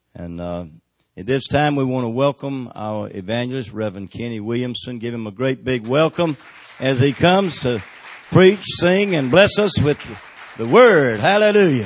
And at this time, we want to welcome our evangelist, Reverend Kenny Williamson. Give him a great big welcome as he comes to preach, sing, and bless us with the Word. Hallelujah.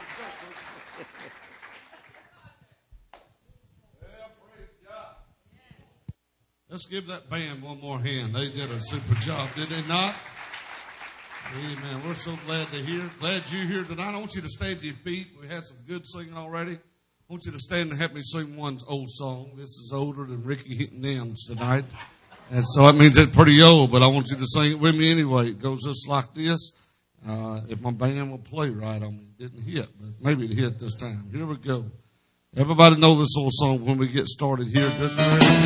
Let's give that band one more hand. They did a super job, did they not? Amen. We're so glad you're here tonight. I want you to stand to your feet. We had some good singing already. I want you to stand and help me sing one old song. This is older than Ricky hitting M's tonight. And so that means it's pretty old, but I want you to sing it with me anyway. It goes just like this. If my band will play right on me. It didn't hit, but maybe it hit this time. Here we go. Everybody know this old song when we get started here. Just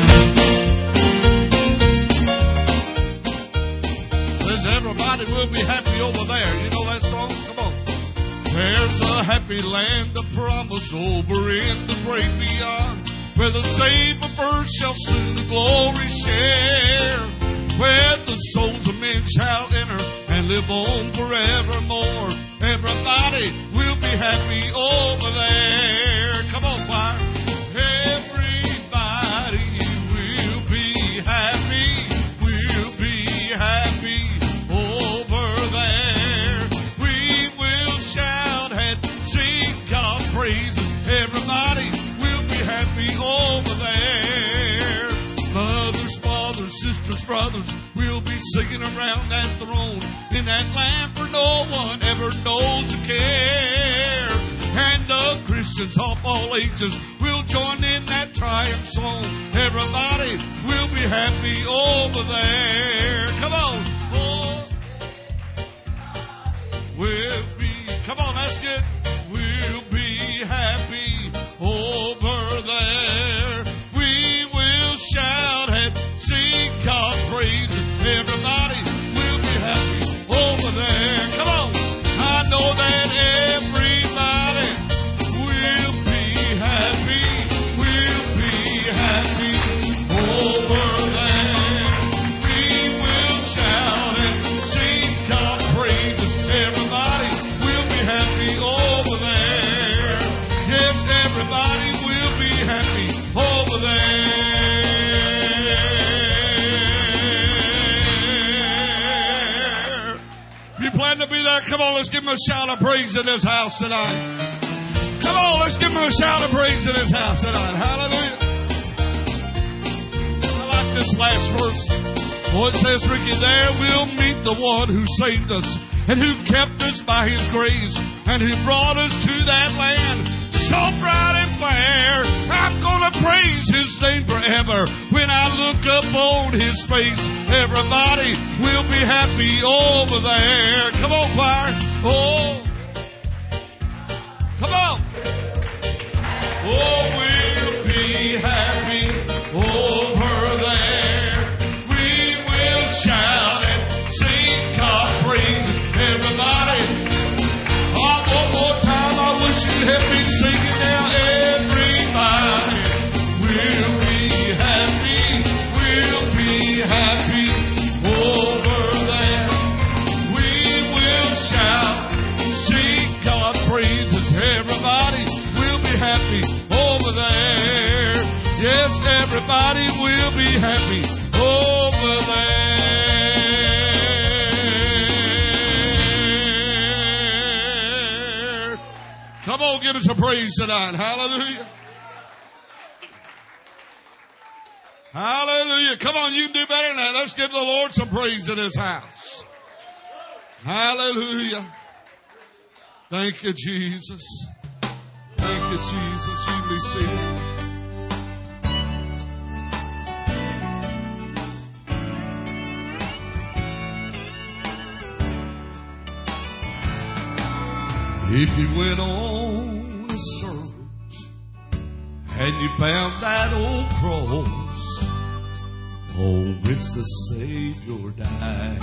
says everybody will be happy over there. You know that song? Come on. There's a happy land of promise over in the great beyond, where the saved of earth shall soon the glory share, where the souls of men shall enter and live on forevermore. Everybody will be happy over there. Come on, choir. Everybody will be happy. We'll be happy over there. We will shout and sing God's praises. Everybody will be happy over there. Mothers, fathers, sisters, brothers, we'll be singing around that throne in that land where no one ever knows or care. And the Christians of all ages will join in that triumph song. Everybody will be happy over there. Come on. Oh, we'll be, come on, that's good. We'll be happy over there. We will shout and sing God's praises. Everybody will be happy over there. Come on. I know that everybody will be happy. We'll be happy over there. We will shout and sing God's praises. Everybody will be happy over there. Yes, everybody will be happy over there. You plan to be there? Come on, let's give him a shout of praise in this house tonight. Come on, let's give him a shout of praise in this house tonight. Hallelujah. I like this last verse. Oh, it says, Ricky, there we'll meet the one who saved us and who kept us by his grace and who brought us to that land so bright and fair. I'm going to praise his name forever when I look up on his face. Everybody will be happy over there. Come on, choir. Oh, come on. Oh, we'll be happy over there. We will shout and sing God's praise. Everybody. Oh, one more time. I wish you'd help me sing it now. Everybody will be happy. We'll be happy over there. We will shout, sing God's praises. Everybody will be happy over there. Yes, everybody will be happy over there. Come on, give us a praise tonight. Hallelujah. Hallelujah. Come on, you can do better than that. Let's give the Lord some praise in this house. Hallelujah. Thank you, Jesus. Thank you, Jesus. You can be seated. If you went on a search and you found that old cross on which the Savior died,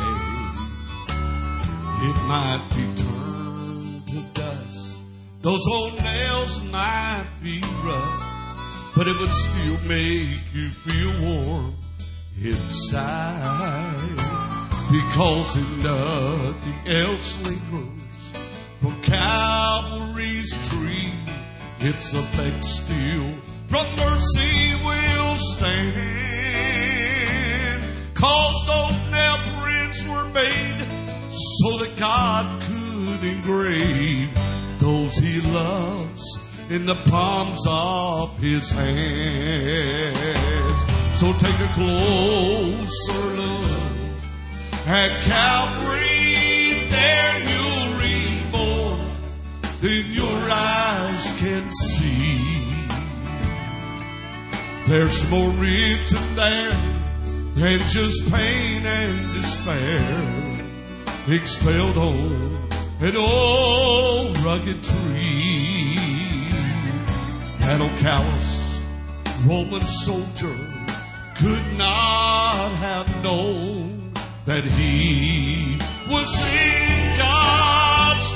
it might be turned to dust. Those old nails might be rough, but it would still make you feel warm inside, because if nothing else lingers from Calvary's tree, It's elect still from mercy will stand. 'Cause those nail prints were made so that God could engrave those he loves in the palms of his hands. So take a closer look at Calvary. There you'll read more than your eyes can see. There's more written there than just pain and despair, expelled on an old rugged tree. That old callous Roman soldier could not have known that he was in God's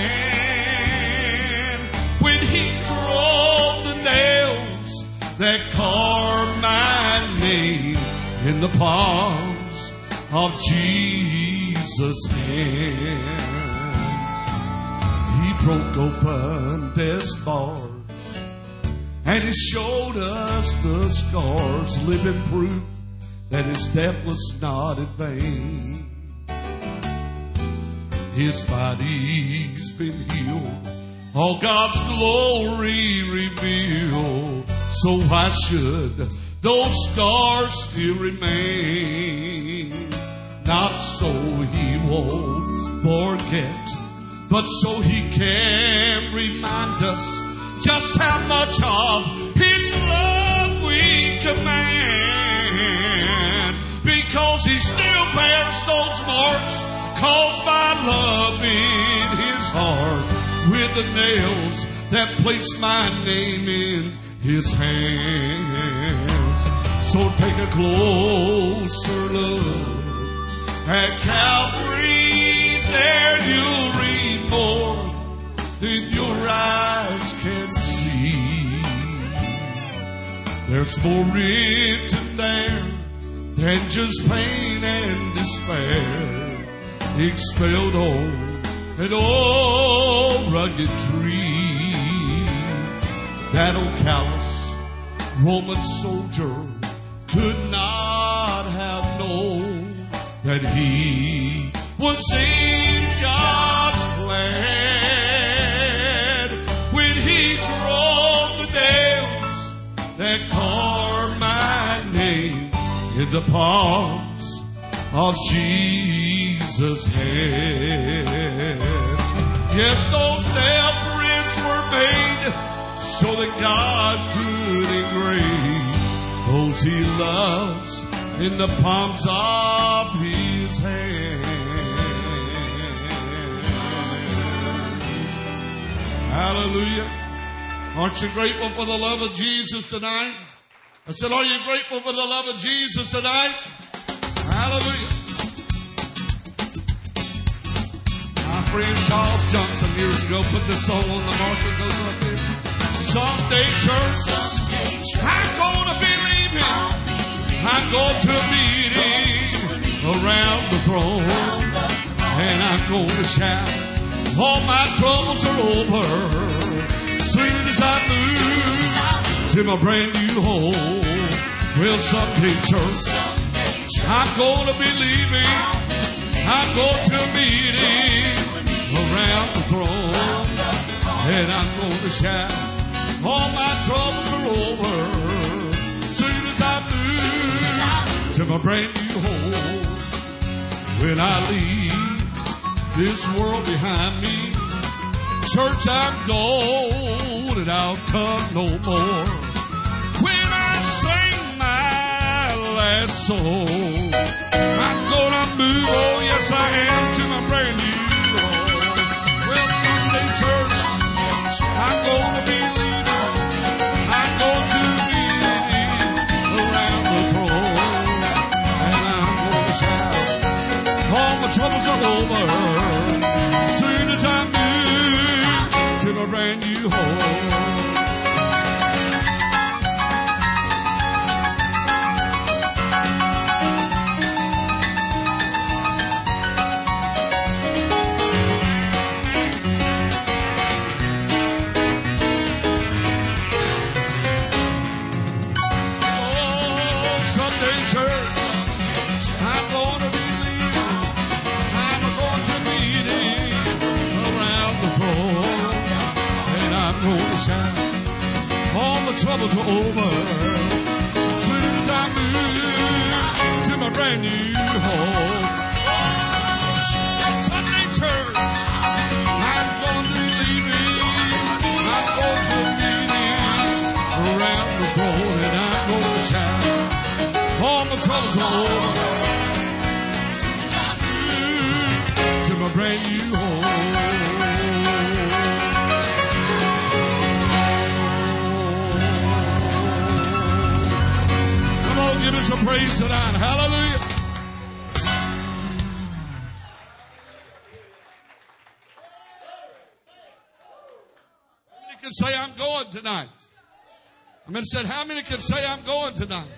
plan when he drove the nails that carved my name in the palms of Jesus' hands. He broke open death's bars and he showed us the scars, living proof that his death was not in vain. His body's been healed, all God's glory revealed. So why should those scars still remain? Not so he won't forget, but so he can remind us just how much of his love we command. Because he still bears those marks caused by love in his heart, with the nails that place my name in his hands. So take a closer look at Calvary. There you'll read more than your eyes can see. There's more written there than just pain and despair, expelled on an old rugged tree. That old callous Roman soldier could not have known that he was in God's plan when he drove the nails that carved my name in the palms of Jesus' hands. Yes, those nail prints were made so that God could engrave those he loves in the palms of his hands. Hallelujah. Aren't you grateful for the love of Jesus tonight? I said, are you grateful for the love of Jesus tonight? Hallelujah. My friend Charles Johnson years ago put this song on the market. Goes like this. Someday, church, I'm going to be leaving. I'm going to meet him around the throne. And I'm going to shout, all my troubles are over. Soon as I move to my brand new home. Well, someday, church, I'm going to be leaving. I'm going to meet him around the throne. And I'm going to shout, all my troubles are over. Soon as I move to my brand new home. When I leave this world behind me, church, I'm gone and I'll come no more. When I sing my last song, I'm gonna move, oh yes I am, to my brand new home. Well, someday, church, I'm gonna be leaving. I'm going to be around the throne. And I'm gonna shout, all my troubles are over. Soon as I move to my brand new home. shout. All my troubles are over. As soon as I move to my brand new home. Sunday church, I'm going to be leaving. I'm going to meeting around the throne, and I'm going to shout. All my troubles are over. To my brand new home. Come on, give us some praise tonight. Hallelujah. How many can say I'm going tonight? I mean, said, how many can say I'm going tonight?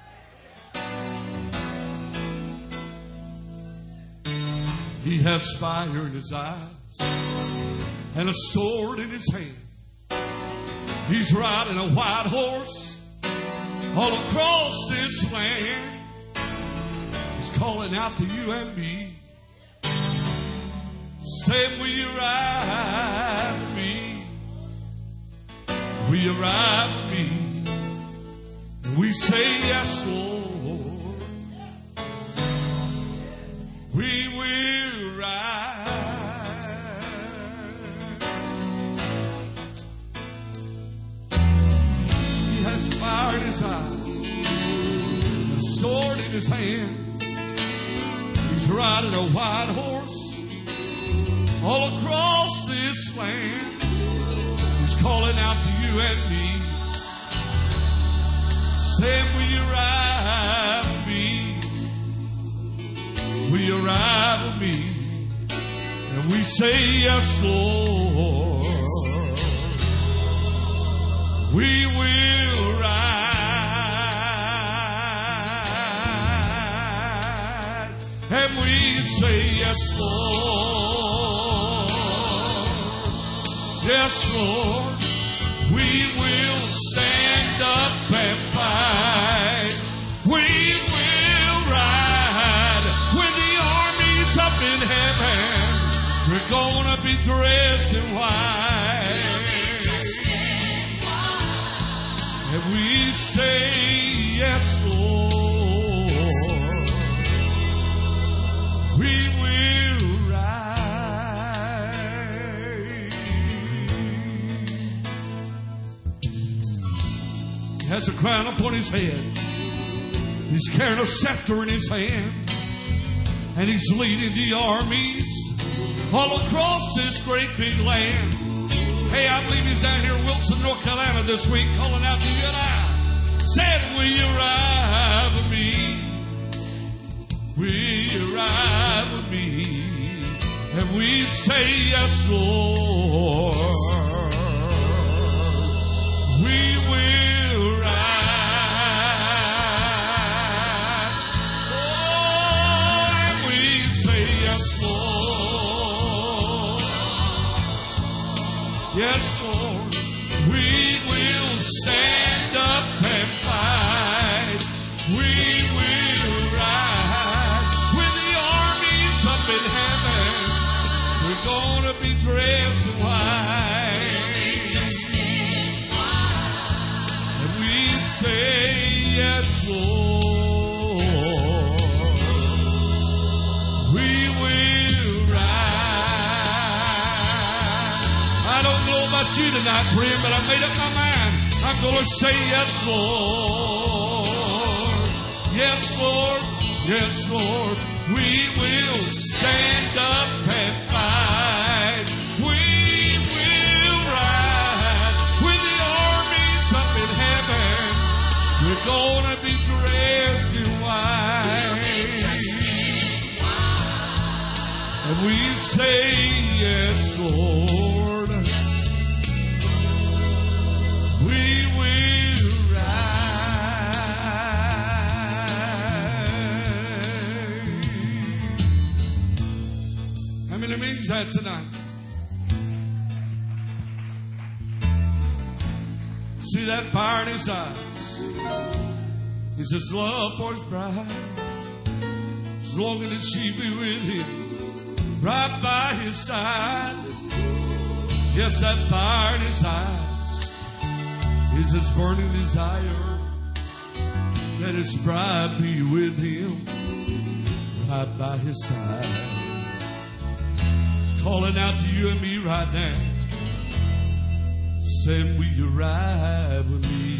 He has fire in his eyes and a sword in his hand. He's riding a white horse all across this land. He's calling out to you and me, saying, will you ride with me? Will you ride with me? And we say, yes, Lord. We will ride. He has fire in his eyes, a sword in his hand. He's riding a white horse all across this land. He's calling out to you and me, saying, will you ride with me? Will you ride with me? And we say, yes, Lord. We will ride. And we say, yes, Lord. Yes, Lord. We will stand up and fight. We will ride when the army's up in heaven. We're gonna be dressed in white. And we say, yes, Lord. We will ride. He has a crown upon his head. He's carrying a scepter in his hand. And he's leading the armies all across this great big land. Hey, I believe he's down here in Wilson, North Carolina this week, calling out to you and I. Said, will you ride with me? Will you ride with me? And we say, yes, Lord. We will ride. Oh, and we say, yes, Lord. Yes, Lord. We will stand up and fight. We will ride. When the army's up in heaven, we're gonna be dressed in white. And we say, yes, Lord. We will ride. I don't know about you tonight, friend, but I made up my mind. I'm going to say, yes, Lord. Yes, Lord. Yes, Lord. We will stand up and fight. We will ride. When the army's up in heaven, we're going to be dressed in white. And we say, yes, Lord. We will ride. How many means that tonight? See that fire in his eyes? He says, love for his bride, as long as she be with him, right by his side. Yes, that fire in his eyes is his burning desire that his bride be with him right by his side. He's calling out to you and me right now, saying, will you ride with me?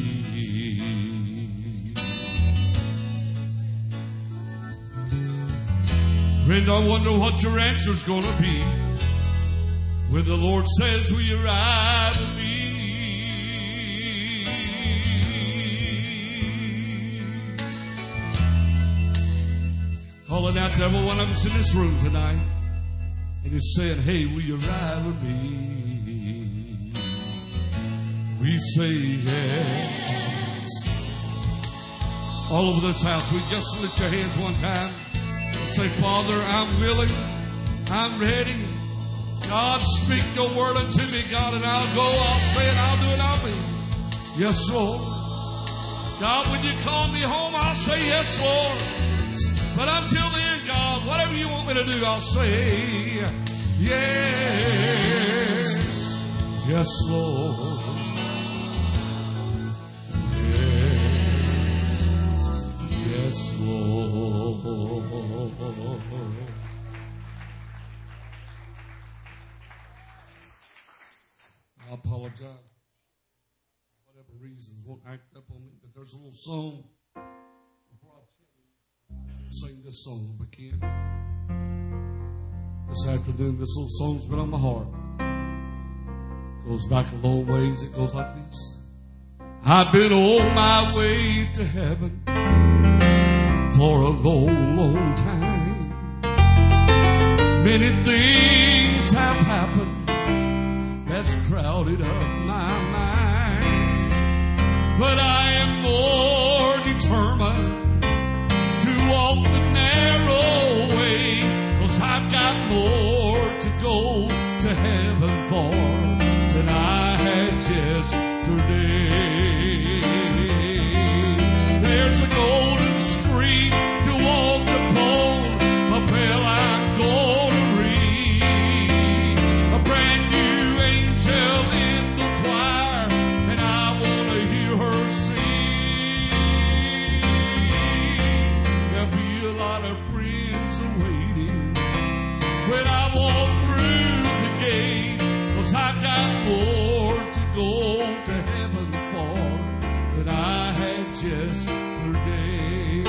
Friend, I wonder what your answer's going to be when the Lord says, will you ride with me? Calling out to every one of us in this room tonight. And he's saying, hey, will you ride with me? We say yes. All over this house, we just lift your hands one time. Say, Father, I'm willing. I'm ready. God, speak your word unto me, God, and I'll go. I'll say it, I'll do it, I'll be. Yes, Lord. God, when you call me home, I'll say yes, Lord. But until then, God, whatever you want me to do, I'll say yes. Yes, Lord. Yes, Lord. I apologize. Whatever reasons won't act up on me, but there's a little song. Sing this song if I can. This afternoon, this little song's been on my heart. Goes back a long ways. It goes like this. I've been on my way to heaven for a long, long time. Many things have happened that's crowded up my mind. But I am more determined to walk the narrow way, 'cause I've got more to go to heaven for than I had yesterday. There's a golden street to walk upon, a bell I'm gonna ring, a brand new angel in the choir, and I wanna hear her sing. There'll be a lot of friends awaiting when I walk through the gate, 'cause I've got more to go to heaven for than I had yesterday.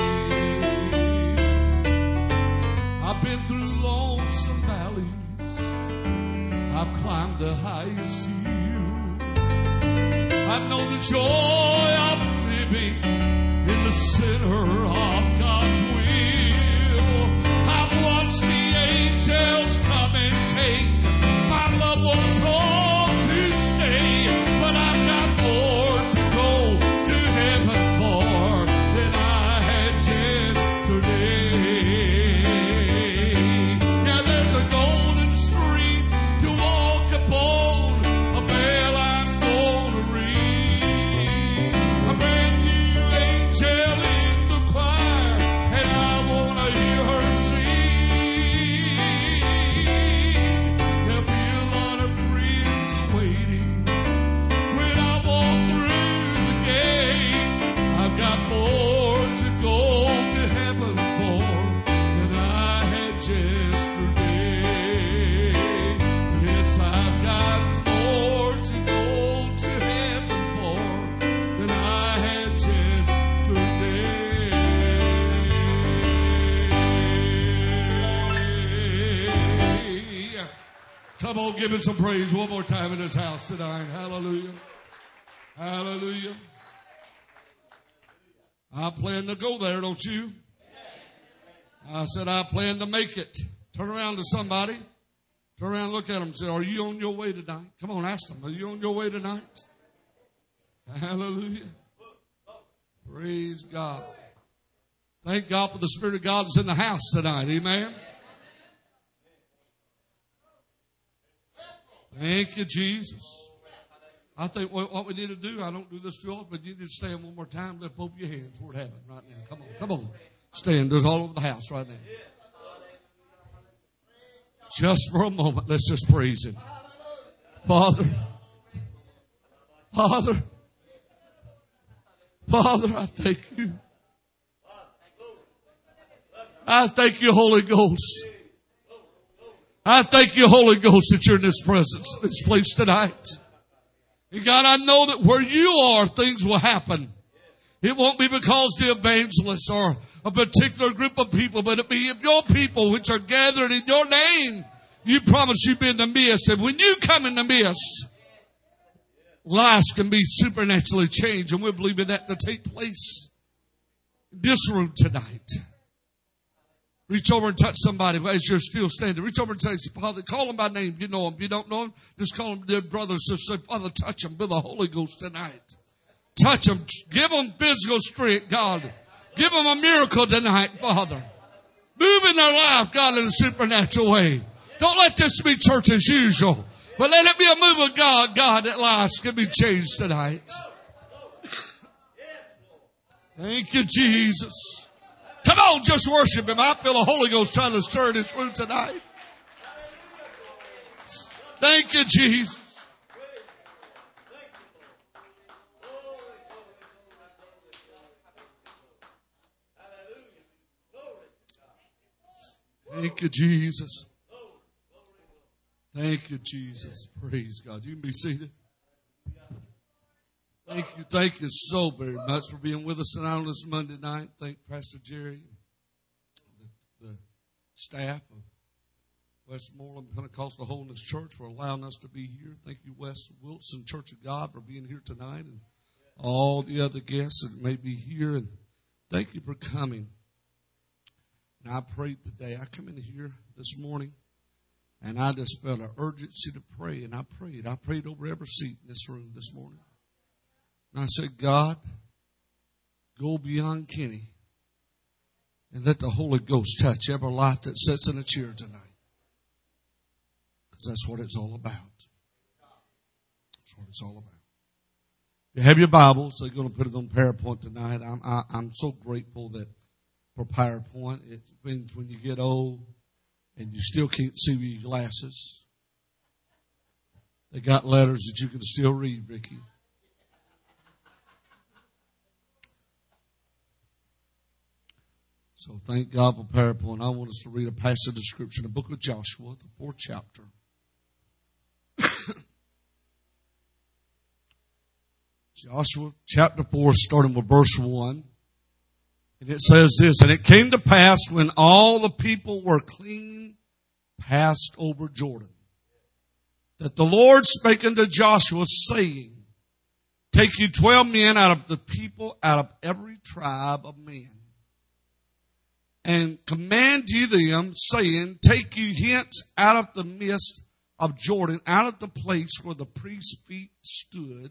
I've been through lonesome valleys, I've climbed the highest hills. I know the joy of living in the center of God's will. I've watched the angels come and take my loved ones home to stay, but I've got more to go to heaven for than I had yesterday. Now there's a golden street to walk upon, a bell I'm gonna ring, a brand new angel in the choir, and I wanna hear her sing. There'll be a lot of friends waiting when I walk through the gate. I've got more to go to heaven for than I had yesterday. Yes, I've got more to go to heaven for than I had yesterday. Come on, give it some praise one more time in this house tonight. Hallelujah. Hallelujah. I plan to go there, don't you? I said I plan to make it. Turn around to somebody. Turn around and look at them and say, are you on your way tonight? Come on, ask them. Are you on your way tonight? Hallelujah. Praise God. Thank God for the Spirit of God that's in the house tonight. Amen. Thank you, Jesus. I think what we need to do, I don't do this too often, but you need to stand one more time, lift both your hands toward heaven right now. Come on, come on. Stand. There's all over the house right now. Just for a moment, let's just praise Him. Father, Father, I thank you. I thank you, Holy Ghost. I thank you, Holy Ghost, that you're in this presence, this place tonight. And God, I know that where you are, things will happen. It won't be because the evangelists or a particular group of people, but it be of your people which are gathered in your name. You promise you've been in the midst. And when you come in the midst, lives can be supernaturally changed. And we believe in that to take place in this room tonight. Reach over and touch somebody as you're still standing. Reach over and say, Father, call them by name. You know them. If you don't know them, just call them their brothers. Just say, Father, touch them with the Holy Ghost tonight. Touch them. Give them physical strength, God. Give them a miracle tonight, Father. Move in their life, God, in a supernatural way. Don't let this be church as usual. But let it be a move of God, God, that lives can be changed tonight. Thank you, Jesus. Come on, just worship Him. I feel the Holy Ghost trying to stir in this room tonight. Thank you, Jesus. Thank you, Jesus. Thank you, Jesus. Praise God. You can be seated. Thank you so very much for being with us tonight on this Monday night. Thank Pastor Jerry, the staff of Westmoreland Pentecostal Holiness Church for allowing us to be here. Thank you, West Wilson Church of God, for being here tonight, and all the other guests that may be here. And thank you for coming. And I prayed today. I come in here this morning, and I just felt an urgency to pray, and I prayed. I prayed over every seat in this room this morning. And I said, God, go beyond Kenny and let the Holy Ghost touch every life that sits in a chair tonight. Because that's what it's all about. That's what it's all about. If you have your Bibles, they're going to put it on PowerPoint tonight. I'm so grateful that for PowerPoint, it means when you get old and you still can't see with your glasses, they got letters that you can still read, Ricky. So thank God for PowerPoint. I want us to read a passage of Scripture in the book of Joshua, the 4th chapter. Joshua chapter 4, starting with verse 1. And it says this, and it came to pass when all the people were clean passed over Jordan, that the Lord spake unto Joshua, saying, take you 12 men out of the people, out of every tribe of men, and command ye them, saying, take you hence out of the midst of Jordan, out of the place where the priest's feet stood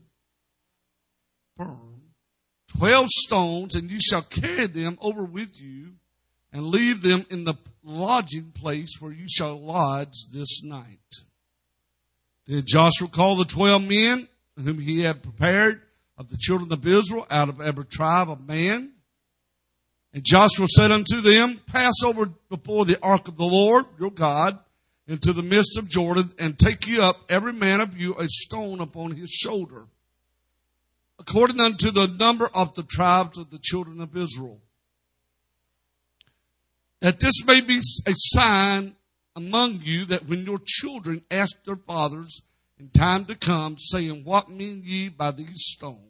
firm, 12 stones, and you shall carry them over with you, and leave them in the lodging place where you shall lodge this night. Then Joshua called the 12 men whom he had prepared of the children of Israel out of every tribe of man. And Joshua said unto them, pass over before the ark of the Lord your God into the midst of Jordan, and take you up every man of you a stone upon his shoulder, according unto the number of the tribes of the children of Israel. That this may be a sign among you, that when your children ask their fathers in time to come, saying, what mean ye by these stones?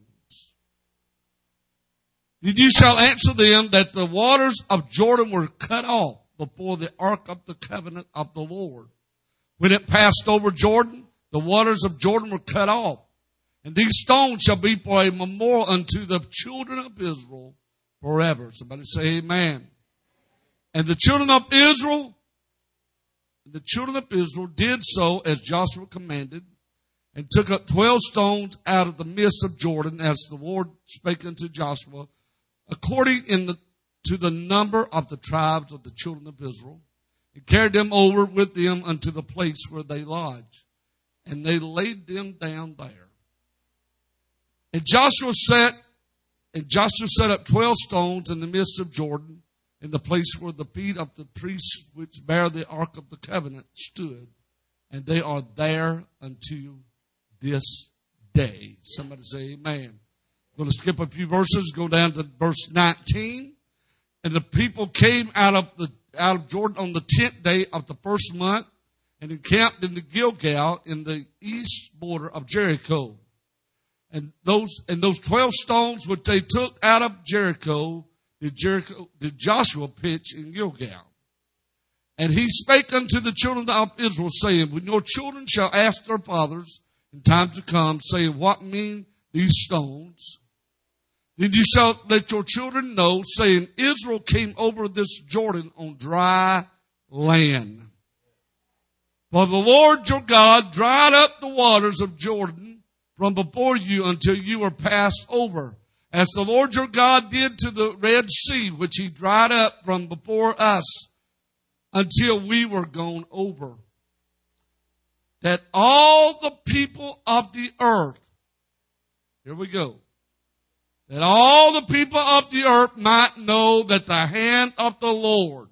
Then you shall answer them that the waters of Jordan were cut off before the ark of the covenant of the Lord. When it passed over Jordan, the waters of Jordan were cut off. And these stones shall be for a memorial unto the children of Israel forever. Somebody say amen. And the children of Israel did so as Joshua commanded, and took up 12 stones out of the midst of Jordan, as the Lord spake unto Joshua, according to the number of the tribes of the children of Israel, and carried them over with them unto the place where they lodged. And they laid them down there. And Joshua set up 12 stones in the midst of Jordan, in the place where the feet of the priests which bear the ark of the covenant stood. And they are there unto this day. Somebody say amen. I'm going to skip a few verses, go down to verse 19. And the people came out of Jordan on the 10th day of the first month and encamped in the Gilgal in the east border of Jericho. And those 12 stones which they took out of Jericho did Joshua pitch in Gilgal. And he spake unto the children of Israel, saying, when your children shall ask their fathers in time to come, saying, what mean these stones? Then you shall let your children know, saying, Israel came over this Jordan on dry land. For the Lord your God dried up the waters of Jordan from before you until you were passed over, as the Lord your God did to the Red Sea, which he dried up from before us until we were gone over. That all the people of the earth, here we go, that all the people of the earth might know that the hand of the Lord,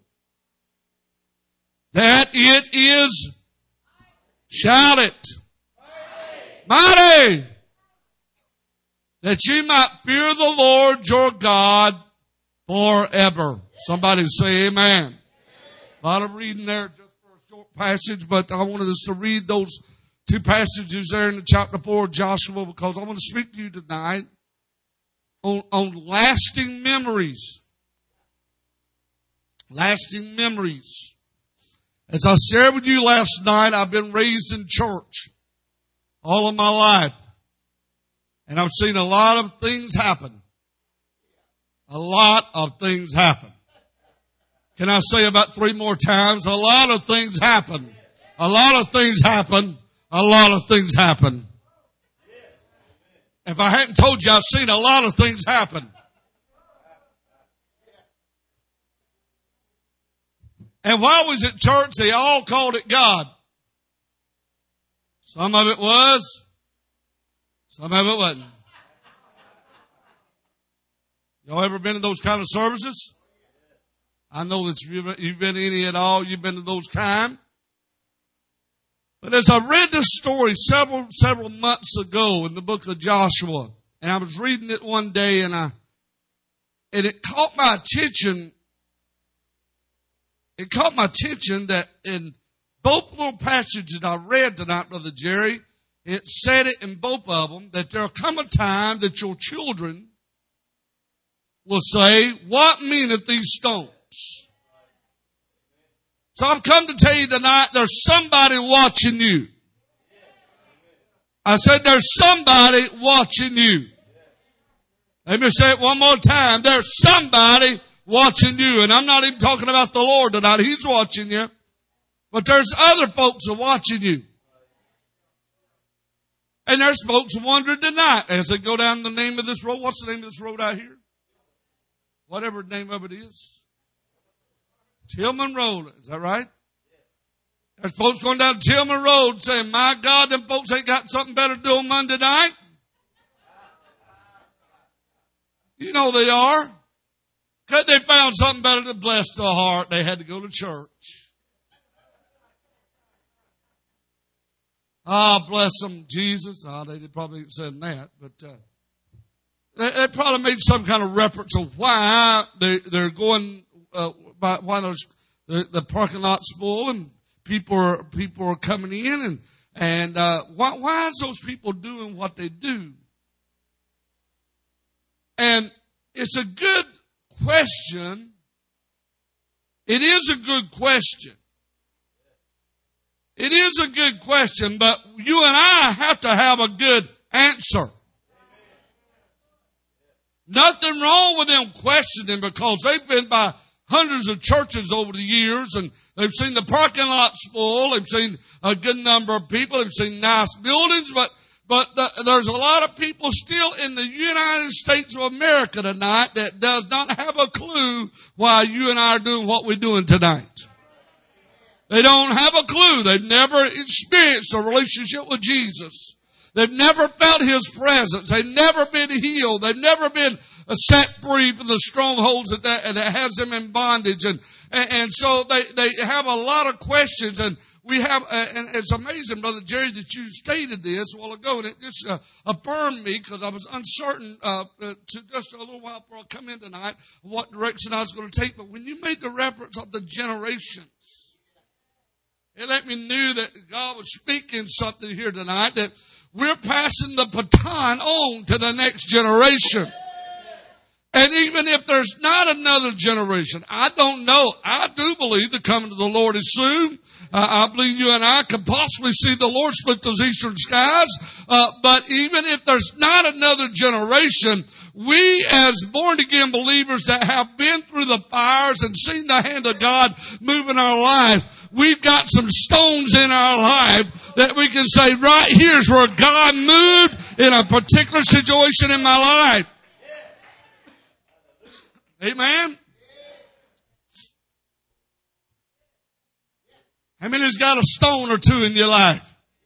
that it is, shout it, mighty, that you might fear the Lord your God forever. Somebody say amen. A lot of reading there just for a short passage, but I wanted us to read those two passages there in the chapter 4 of Joshua, because I want to speak to you tonight on lasting memories. Lasting memories. As I shared with you last night, I've been raised in church all of my life. And I've seen a lot of things happen. A lot of things happen. Can I say about 3 more times? A lot of things happen. A lot of things happen. A lot of things happen. If I hadn't told you, I've seen a lot of things happen. And while I was at church, they all called it God. Some of it was, some of it wasn't. Y'all ever been in those kind of services? I know that you've been in any at all. You've been to those kind. But as I read this story several months ago in the book of Joshua, and I was reading it one day, and it caught my attention. It caught my attention that in both little passages that I read tonight, Brother Jerry, it said it in both of them, that there'll come a time that your children will say, what meaneth these stones? So I've come to tell you tonight, there's somebody watching you. I said there's somebody watching you. Let me say it one more time. There's somebody watching you. And I'm not even talking about the Lord tonight. He's watching you. But there's other folks who are watching you. And there's folks wondering tonight as they go down the name of this road. What's the name of this road out here? Whatever the name of it is. Tillman Road. Is that right? There's folks going down Tillman Road saying, my God, them folks ain't got something better to do on Monday night. You know they are. Because they found something better to bless their heart. They had to go to church. Bless them, Jesus. They probably ain't said that, but they probably made some kind of reference of why they're going, why there's the parking lot's full and people are coming in and why is those people doing what they do? And it's a good question. It is a good question. It is a good question, but you and I have to have a good answer. Nothing wrong with them questioning, because they've been by hundreds of churches over the years, and they've seen the parking lots full. They've seen a good number of people. They've seen nice buildings, but there's a lot of people still in the United States of America tonight that does not have a clue why you and I are doing what we're doing tonight. They don't have a clue. They've never experienced a relationship with Jesus. They've never felt His presence. They've never been healed. They've never been set free from the strongholds that has them in bondage. And so they have a lot of questions. And we have, and it's amazing, Brother Jerry, that you stated this a while ago, and it just affirmed me because I was uncertain to just a little while before I come in tonight what direction I was going to take. But when you made the reference of the generations, it let me know that God was speaking something here tonight, that we're passing the baton on to the next generation. And even if there's not another generation, I don't know. I do believe the coming of the Lord is soon. I believe you and I could possibly see the Lord split those eastern skies. But even if there's not another generation, we as born again believers that have been through the fires and seen the hand of God move in our life, we've got some stones in our life that we can say, right here's where God moved in a particular situation in my life. Amen. How many has got a stone or two in your life?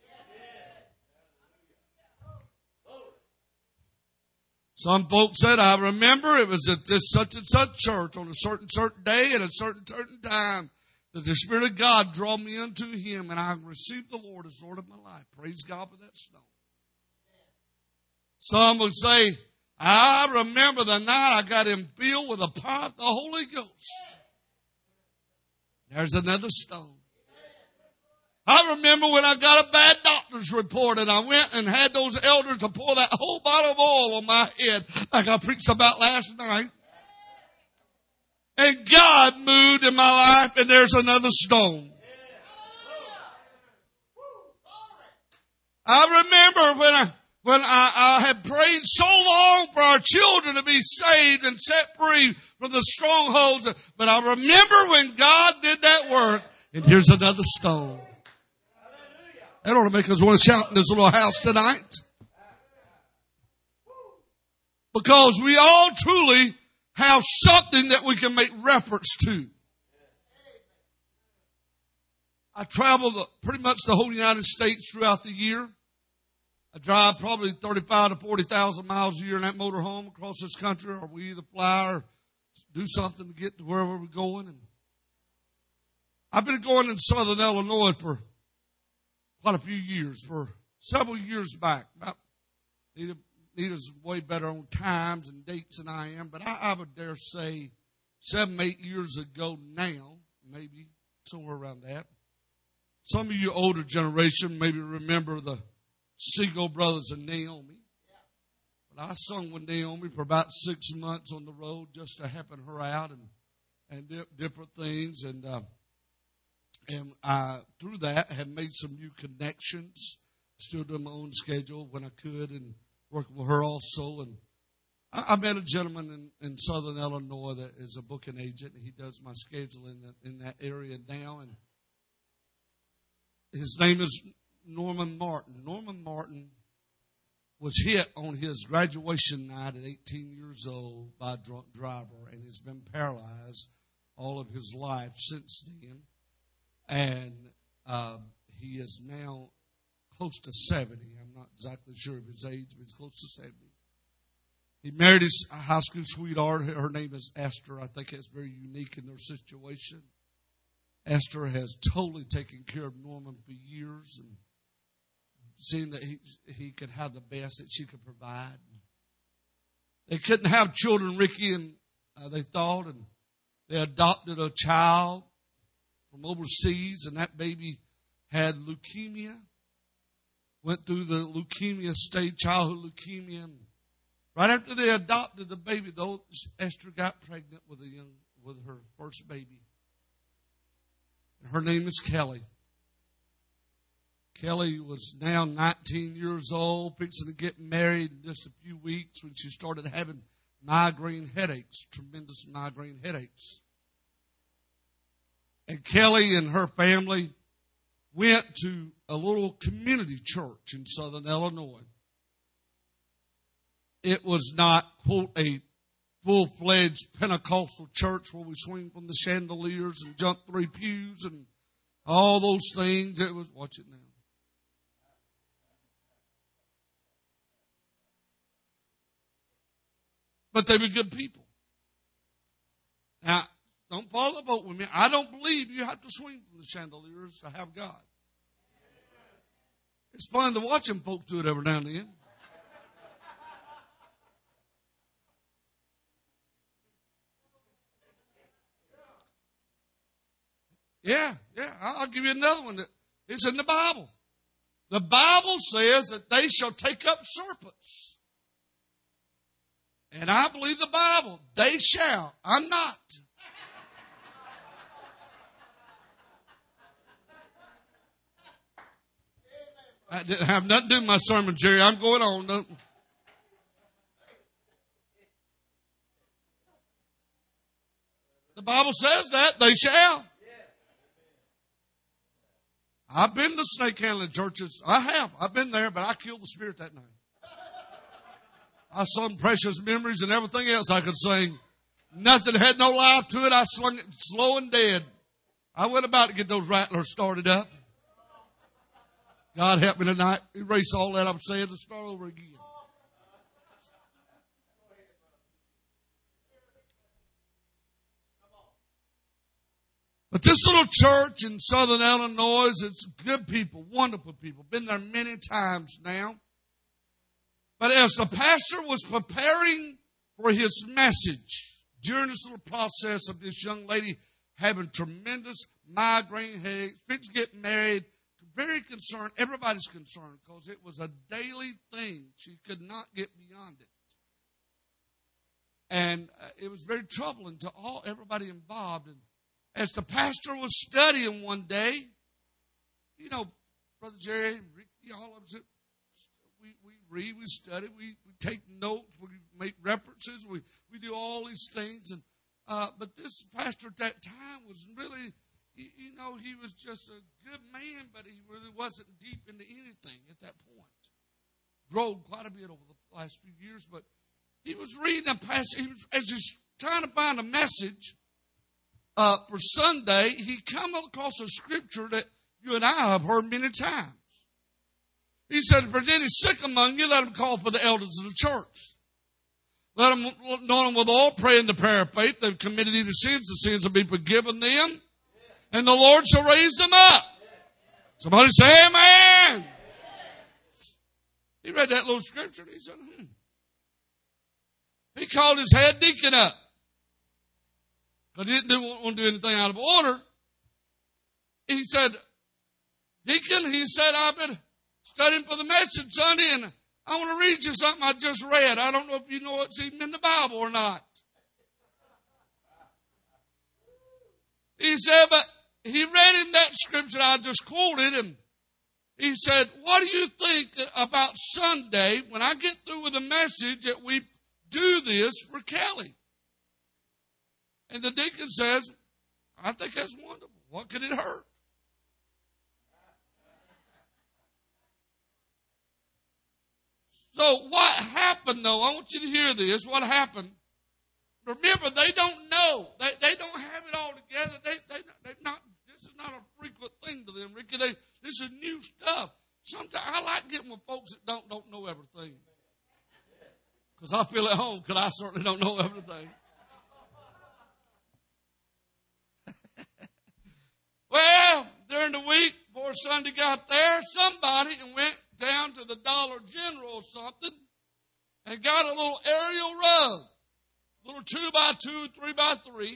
Some folks said, I remember it was at this such and such church on a certain day at a certain time that the Spirit of God drew me unto Him and I received the Lord as Lord of my life. Praise God for that stone. Some would say, I remember the night I got him filled with the power of the Holy Ghost. There's another stone. I remember when I got a bad doctor's report and I went and had those elders to pour that whole bottle of oil on my head like I preached about last night. And God moved in my life and there's another stone. I remember when I had prayed so long for our children to be saved and set free from the strongholds. But I remember when God did that work, and here's another stone. That ought to make us want to shout in this little house tonight. Because we all truly have something that we can make reference to. I travel pretty much the whole United States throughout the year. I drive probably 35 to 40,000 miles a year in that motorhome across this country, or we either fly or do something to get to wherever we're going. And I've been going in southern Illinois for quite a few years, for several years back. Nita's way better on times and dates than I am, but I would dare say 7, 8 years ago now, maybe somewhere around that. Some of you older generation maybe remember the Seagull Brothers and Naomi. But I sung with Naomi for about 6 months on the road just to helping her out and different things. And I, through that, have made some new connections. Still doing my own schedule when I could and working with her also. And I met a gentleman in southern Illinois that is a booking agent. And he does my schedule in that area now. And his name is Norman Martin. Norman Martin was hit on his graduation night at 18 years old by a drunk driver and has been paralyzed all of his life since then. And he is now close to 70. I'm not exactly sure of his age, but he's close to 70. He married his high school sweetheart. Her name is Esther. I think it's very unique in their situation. Esther has totally taken care of Norman for years and seeing that he could have the best that she could provide. They couldn't have children, Ricky, and they thought, and they adopted a child from overseas, and that baby had leukemia, went through the leukemia stage, childhood leukemia. And right after they adopted the baby, though, Esther got pregnant with her first baby. And her name is Kelly. Kelly was now 19 years old, fixing to get married in just a few weeks when she started having migraine headaches, tremendous migraine headaches. And Kelly and her family went to a little community church in southern Illinois. It was not, quote, a full-fledged Pentecostal church where we swing from the chandeliers and jump 3 pews and all those things. It was, watch it now. But they were good people. Now, don't follow the boat with me. I don't believe you have to swing from the chandeliers to have God. It's fun to watch them folks do it every now and then. Yeah, I'll give you another one. It's in the Bible. The Bible says that they shall take up serpents. And I believe the Bible. They shall. I'm not. I didn't have nothing to do with my sermon, Jerry. I'm going on. The Bible says that. They shall. I've been to snake handling churches. I have. I've been there, but I killed the spirit that night. I sung precious memories and everything else I could sing. Nothing had no life to it. I slung it slow and dead. I went about to get those rattlers started up. God help me tonight. Erase all that I'm saying and start over again. But this little church in southern Illinois, it's good people, wonderful people. Been there many times now. But as the pastor was preparing for his message, during this little process of this young lady having tremendous migraine headaches, fit to get married, very concerned, everybody's concerned because it was a daily thing. She could not get beyond it. And it was very troubling to everybody involved. And as the pastor was studying one day, you know, Brother Jerry, Ricky, all of us, we read, we study, we take notes, we make references, we do all these things. And but this pastor at that time was really, you know, he was just a good man, but he really wasn't deep into anything at that point. Grown quite a bit over the last few years, but he was reading a passage. As he's trying to find a message for Sunday, he come across a scripture that you and I have heard many times. He said, if there's any sick among you, let them call for the elders of the church. Let them anoint them with oil, pray in the prayer of faith. They've committed either sins, the sins will be forgiven them, and the Lord shall raise them up. Somebody say amen. He read that little scripture and he said, He called his head deacon up. Because he didn't want to do anything out of order. He said, Deacon, he said, I've been studying for the message Sunday, and I want to read you something I just read. I don't know if you know it's even in the Bible or not. He said, but he read in that scripture I just quoted, and he said, what do you think about Sunday when I get through with the message that we do this for Kelly? And the deacon says, I think that's wonderful. What could it hurt? So what happened, though? I want you to hear this. What happened? Remember, they don't know. They don't have it all together. They're not. This is not a frequent thing to them, Ricky. This is new stuff. Sometimes I like getting with folks that don't know everything, because I feel at home. Because I certainly don't know everything. Well, during the week before Sunday got there, somebody went down to the Dollar General or something and got a little aerial rug, little 2x2, 3x3,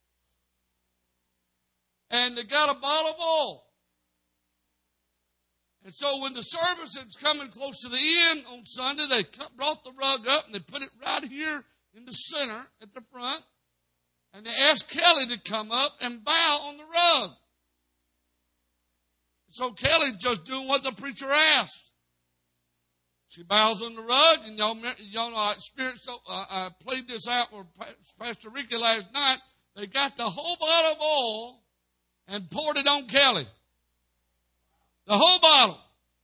and they got a bottle of oil. And so when the service was coming close to the end on Sunday, they brought the rug up and they put it right here in the center at the front, and they asked Kelly to come up and bow on the rug. So Kelly's just doing what the preacher asked. She bows on the rug, and y'all know I experienced. I played this out with Pastor Ricky last night. They got the whole bottle of oil and poured it on Kelly. The whole bottle.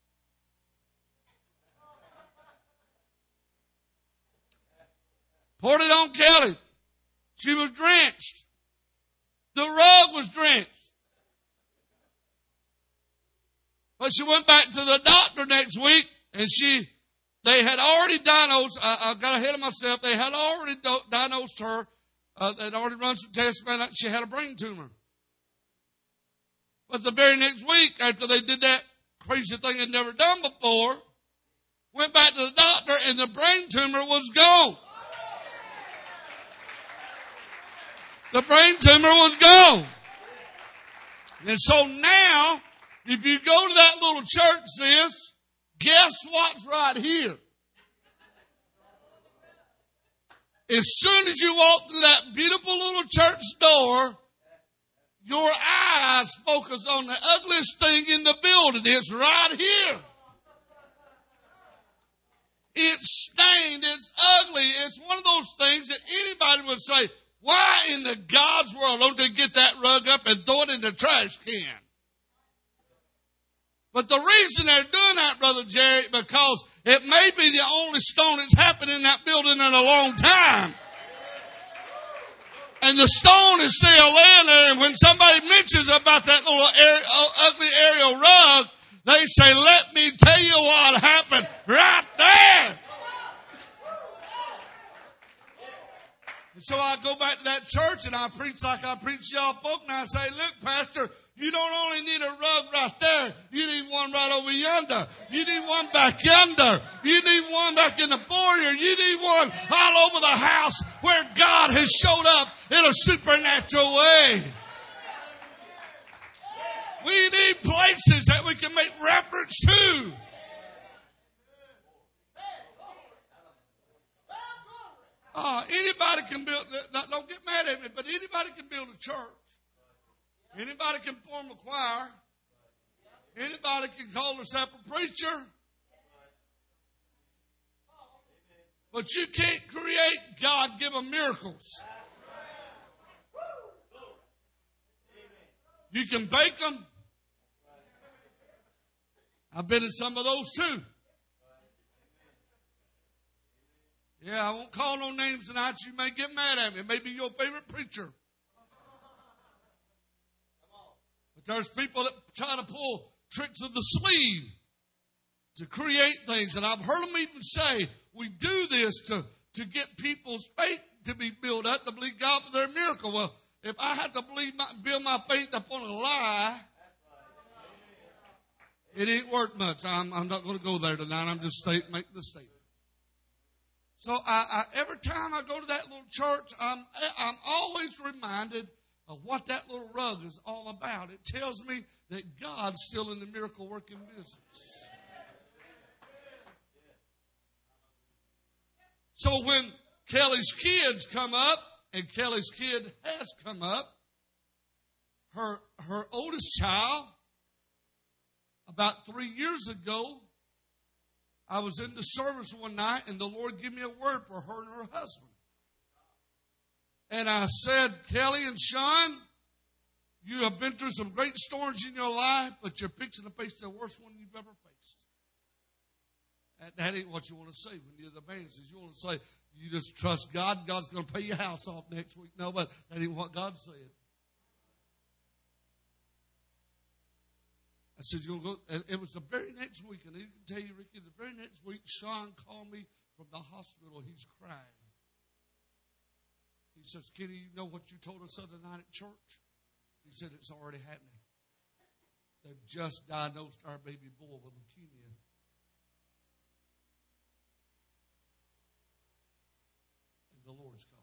Poured it on Kelly. She was drenched. The rug was drenched. But she went back to the doctor next week, and they had already diagnosed, I got ahead of myself, they had already diagnosed her, they'd already run some tests, and she had a brain tumor. But the very next week, after they did that crazy thing I'd never done before. Went back to the doctor and the brain tumor was gone. The brain tumor was gone. And so now, if you go to that little church, sis, guess what's right here? As soon as you walk through that beautiful little church door, your eyes focus on the ugliest thing in the building. It's right here. It's stained. It's ugly. It's one of those things that anybody would say, why in the God's world don't they get that rug up and throw it in the trash can? But the reason they're doing that, Brother Jerry, because it may be the only stone that's happened in that building in a long time. And the stone is still laying there, and when somebody mentions about that little ugly aerial rug, they say, let me tell you what happened right there. And so I go back to that church and I preach like I preach y'all folk, and I say, look, Pastor, you don't only need a rug right there. You need one right over yonder. You need one back yonder. You need one back in the foyer. You need one all over the house where God has showed up in a supernatural way. We need places that we can make reference to. Anybody can build, don't get mad at me, but anybody can build a church. Anybody can form a choir. Anybody can call themselves a preacher. But you can't create God-given miracles. You can bake them. I've been in some of those too. Yeah, I won't call no names tonight. You may get mad at me. It may be your favorite preacher. But there's people that try to pull tricks of the sleeve to create things. And I've heard them even say, we do this to get people's faith to be built up, to believe God for their miracle. Well, if I had to build my faith upon a lie, it ain't worth much. I'm not going to go there tonight. I'm just making the statement. So every time I go to that little church, I'm always reminded of what that little rug is all about. It tells me that God's still in the miracle working business. So when Kelly's kids come up, and Kelly's kid has come up, her oldest child, about 3 years ago, I was in the service one night, and the Lord gave me a word for her and her husband. And I said, Kelly and Sean, you have been through some great storms in your life, but you're fixing to face the worst one you've ever faced. That ain't what you want to say when you're the band says. You want to say, you just trust God. God's going to pay your house off next week. No, but that ain't what God said. I said, you're going to go. And it was the very next week, and he can tell you, Ricky, the very next week, Sean called me from the hospital. He's crying. He says, Kenny, you know what you told us the other night at church? He said, it's already happening. They've just diagnosed our baby boy with leukemia. And the Lord's coming.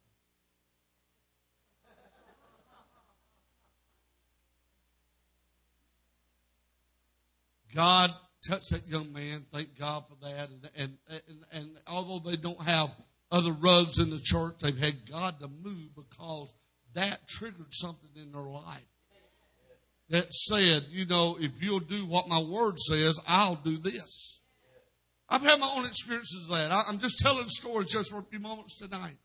God touched that young man. Thank God for that. And although they don't have other rugs in the church, they've had God to move because that triggered something in their life. That said, you know, if you'll do what my word says, I'll do this. I've had my own experiences of that. I'm just telling stories just for a few moments tonight.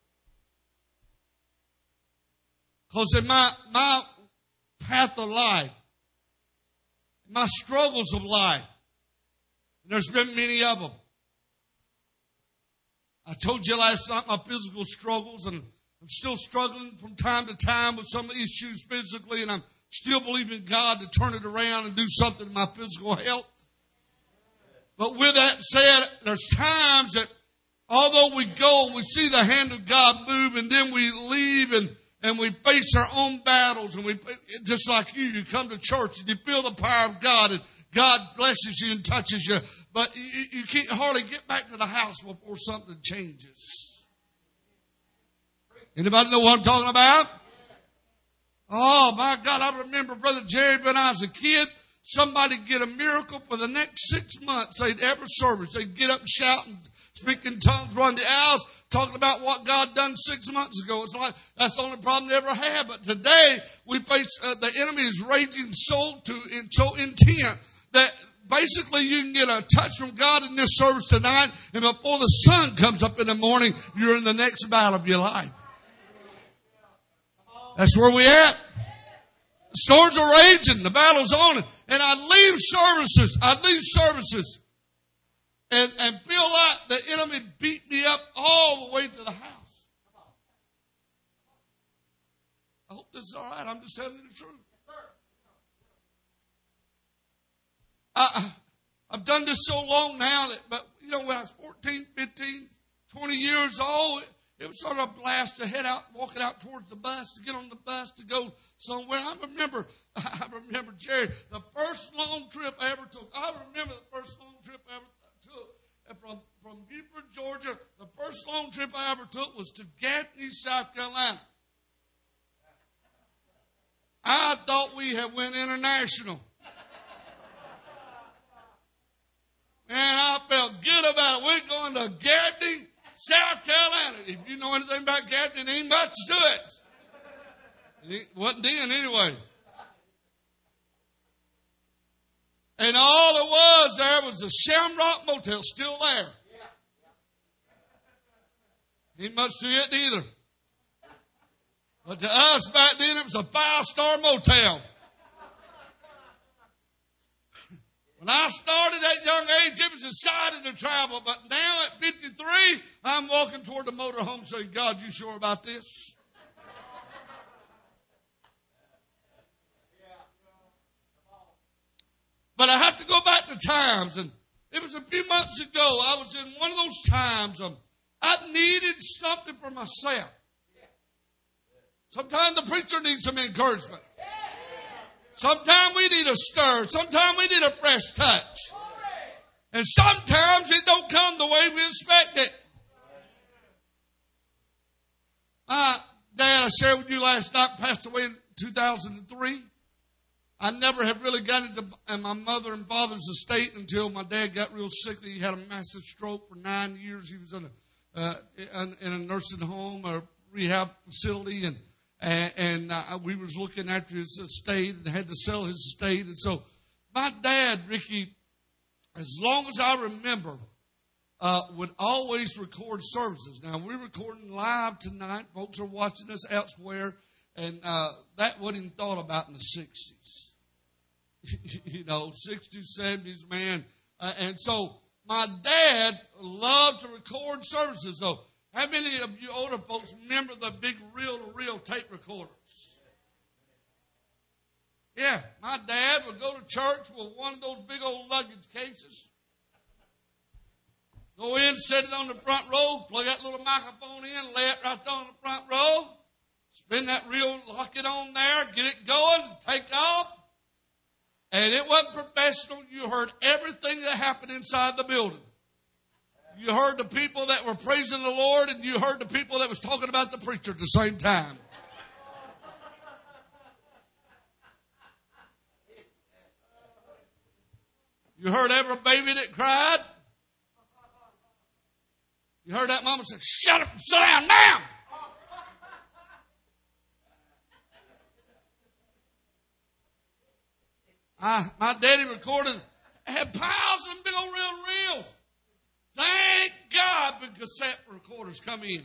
Because in my path of life, my struggles of life, and there's been many of them. I told you last night my physical struggles, and I'm still struggling from time to time with some issues physically, and I'm still believing God to turn it around and do something in my physical health. But with that said, there's times that although we go and we see the hand of God move, and then we leave and we face our own battles, and we, just like you come to church and you feel the power of God, and God blesses you and touches you, but you can't hardly get back to the house before something changes. Anybody know what I'm talking about? Oh, my God, I remember Brother Jerry when I was a kid. Somebody get a miracle for the next 6 months. They'd every service. They'd get up and shout and speak in tongues, run the aisles, talking about what God done 6 months ago. It's like that's the only problem they ever had. But today, we face the enemy is raging so intent that basically you can get a touch from God in this service tonight, and before the sun comes up in the morning, you're in the next battle of your life. That's where we at. The storms are raging. The battle's on. And I leave services and feel like the enemy beat me up all the way to the house. I hope this is all right. I'm just telling you the truth. I've done this so long now that, when I was 14, 15, 20 years old, it was sort of a blast to head out, walking out towards the bus, to get on the bus, to go somewhere. I remember, Jerry, the first long trip I ever took. I remember the first long trip I ever took. And from Beaufort, Georgia, the first long trip I ever took was to Gaffney, South Carolina. I thought we had went international. And I felt good about it. We're going to Gaffney, South Carolina. If you know anything about Gaffney, there ain't much to it. It wasn't then anyway. And all it was there was a Shamrock Motel still there. Ain't much to it either. But to us back then it was a 5-star motel. When I started at young age, it was exciting to travel. But now at 53, I'm walking toward the motor home saying, God, you sure about this? But I have to go back to times. And it was a few months ago, I was in one of those times. I needed something for myself. Sometimes the preacher needs some encouragement. Sometimes we need a stir. Sometimes we need a fresh touch. And sometimes it don't come the way we expect it. My dad, I shared with you last night, passed away in 2003. I never had really got into my mother and father's estate until my dad got real sick. He had a massive stroke for 9 years. He was in a nursing home or rehab facility, and we was looking after his estate and had to sell his estate. And so my dad, Ricky, as long as I remember, would always record services. Now, we're recording live tonight. Folks are watching us elsewhere, and that wasn't even thought about in the 60s. 60s, 70s, man. And so my dad loved to record services. So how many of you older folks remember the big reel-to-reel tape recorders? Yeah, my dad would go to church with one of those big old luggage cases. Go in, set it on the front row, plug that little microphone in, lay it right there on the front row, spin that reel, lock it on there, get it going, take off. And it wasn't professional. You heard everything that happened inside the building. You heard the people that were praising the Lord, and you heard the people that was talking about the preacher at the same time. You heard every baby that cried. You heard that mama say, shut up and sit down now. My daddy recorded, had piles of big old reels. Thank God when cassette recorders come in.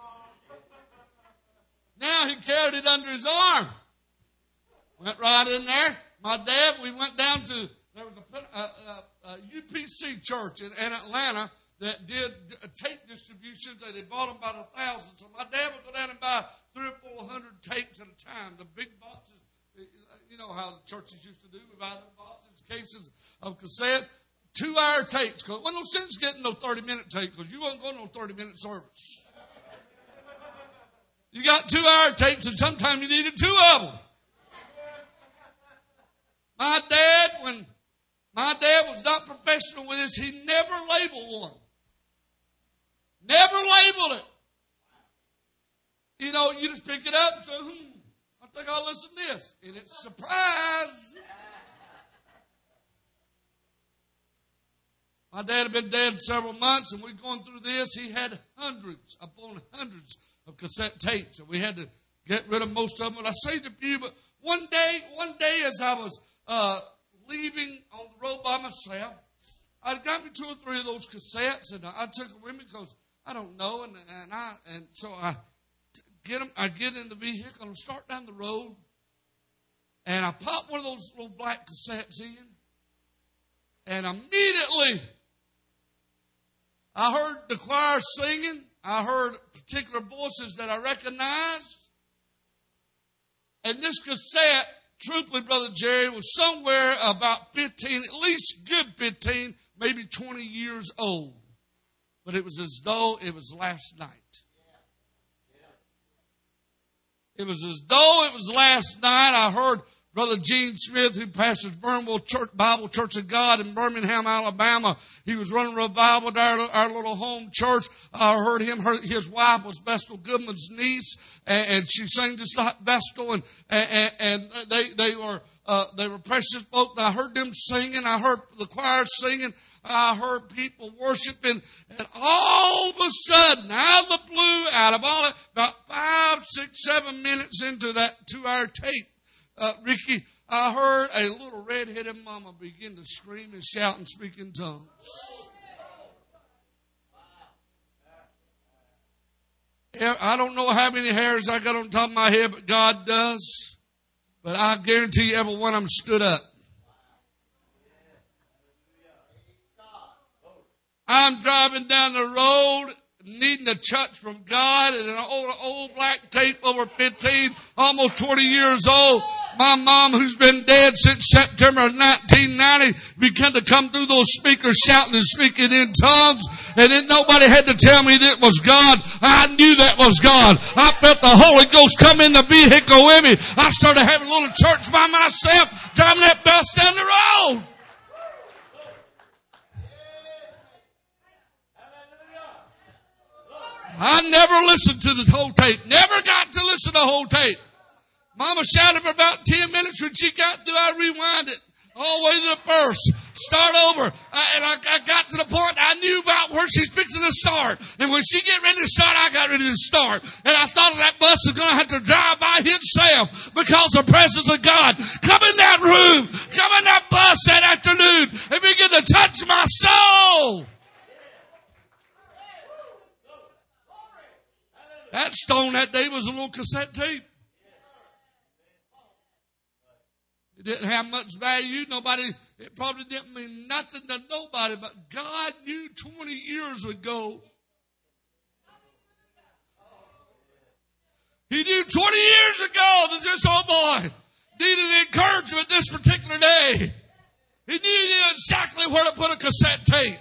Now he carried it under his arm. Went right in there. My dad, we went down to, there was a UPC church in Atlanta that did tape distributions, and they bought them by the thousands. So my dad would go down and buy 300 or 400 tapes at a time. The big boxes, you know how the churches used to do. We buy them boxes, cases of cassettes. 2-hour tapes, because there wasn't no sense getting no 30-minute tape, because you wasn't going to no 30-minute service. You got 2-hour tapes, and sometimes you needed 2 of them. My dad, when My dad was not professional with this. He never labeled one. Never labeled it. You know, you just pick it up and say, I think I'll listen to this. And it's a surprise. My dad had been dead several months, and we're going through this. He had hundreds upon hundreds of cassette tapes, and we had to get rid of most of them. And I saved a few, but one day as I was leaving on the road by myself, I'd got me 2 or 3 of those cassettes, and I took them with me because I don't know, and so I get in the vehicle and start down the road, and I pop one of those little black cassettes in, and immediately I heard the choir singing. I heard particular voices that I recognized. And this cassette, truthfully, Brother Jerry, was somewhere about 15, at least good 15, maybe 20 years old. But it was as though it was last night. It was as though it was last night. I heard Brother Gene Smith, who pastors Burnwell Bible Church of God in Birmingham, Alabama. He was running revival at our little home church. I heard him. His wife was Vestal Goodman's niece, and she sang just like Vestal, and they were precious folk. And I heard them singing. I heard the choir singing. I heard people worshiping, and all of a sudden, out of the blue, out of all that, about 5, 6, 7 minutes into that 2-hour tape, Ricky, I heard a little red-headed mama begin to scream and shout and speak in tongues. I don't know how many hairs I got on top of my head, but God does. But I guarantee you every one of them stood up. I'm driving down the road needing a touch from God, and an old black tape over 15, almost 20 years old. My mom, who's been dead since September of 1990, began to come through those speakers shouting and speaking in tongues. And then nobody had to tell me that it was God. I knew that was God. I felt the Holy Ghost come in the vehicle with me. I started having a little church by myself, driving that bus down the road. I never listened to the whole tape. Never got to listen to the whole tape. Mama shouted for about 10 minutes. When she got through, I rewound it all the way to the verse. Start over. And I got to the point I knew about where she's fixing to start. And when she get ready to start, I got ready to start. And I thought that bus was going to have to drive by itself because the presence of God come in that room, come in that bus that afternoon, and begin to touch my soul. That stone that day was a little cassette tape. It didn't have much value. It probably didn't mean nothing to nobody, but God knew 20 years ago. He knew 20 years ago that this old boy needed encouragement this particular day. He knew exactly where to put a cassette tape.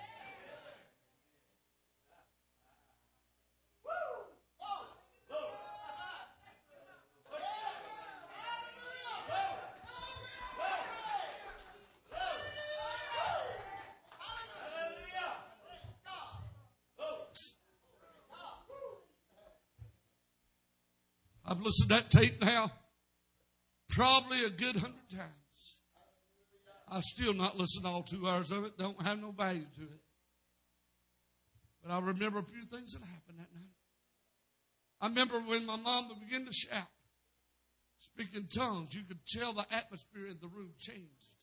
I've listened to that tape now probably a good 100 times. I still not listened to all 2 hours of it. Don't have no value to it. But I remember a few things that happened that night. I remember when my mom would begin to shout, speak in tongues, you could tell the atmosphere in the room changed.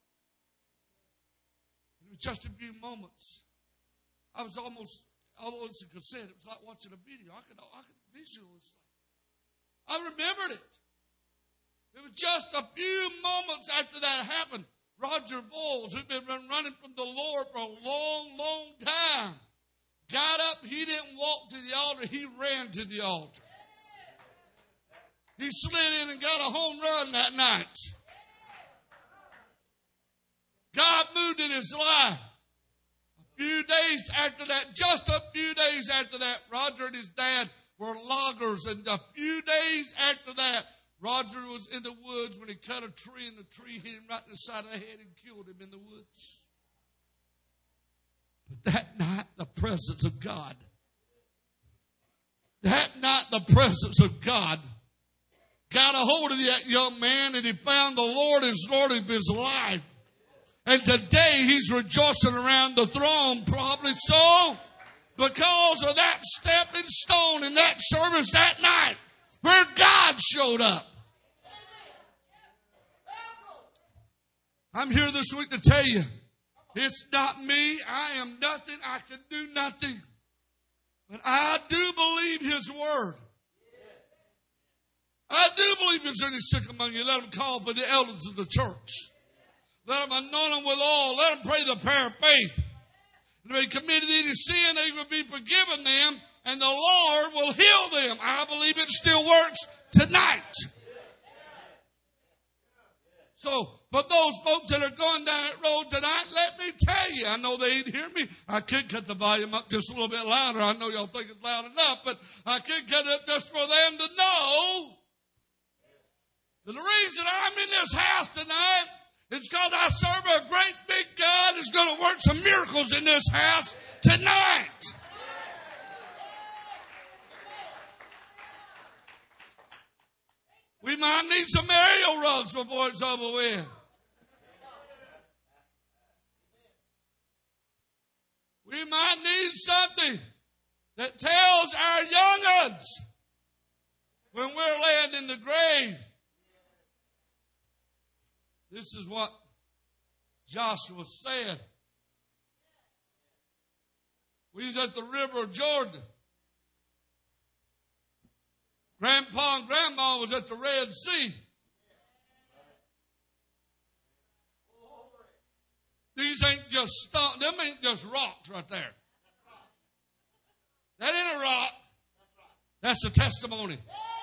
It was just a few moments. I was almost, although it's a cassette, it was like watching a video. I could visualize it. I remembered it. It was just a few moments after that happened. Roger Bowles, who'd been running from the Lord for a long, long time, got up. He didn't walk to the altar. He ran to the altar. He slid in and got a home run that night. God moved in his life. A few days after that, just a few days after that, Roger and his dad were loggers, and a few days after that, Roger was in the woods when he cut a tree, and the tree hit him right in the side of the head and killed him in the woods. But that night, the presence of God. That night, the presence of God got a hold of that young man, and he found the Lord as Lord of his life. And today, he's rejoicing around the throne, probably so, because of that stepping stone in that service that night where God showed up. I'm here this week to tell you, it's not me. I am nothing. I can do nothing. But I do believe His word. I do believe if there's any sick among you, let them call for the elders of the church. Let them anoint them with oil. Let them pray the prayer of faith. And if they committed any sin, they will be forgiven them, and the Lord will heal them. I believe it still works tonight. So, for those folks that are going down that road tonight, let me tell you, I know they ain't hear me. I could cut the volume up just a little bit louder. I know y'all think it's loud enough, but I could cut it up just for them to know that the reason I'm in this house tonight is because I serve a great big God who's going to work some miracles in this house tonight. We might need some aerial rugs before it's over with. We might need something that tells our young uns when we're laying in the grave. This is what Joshua said. We was at the river of Jordan. Grandpa and Grandma was at the Red Sea. These ain't just stones. Them ain't just rocks right there. That ain't a rock. That's a testimony.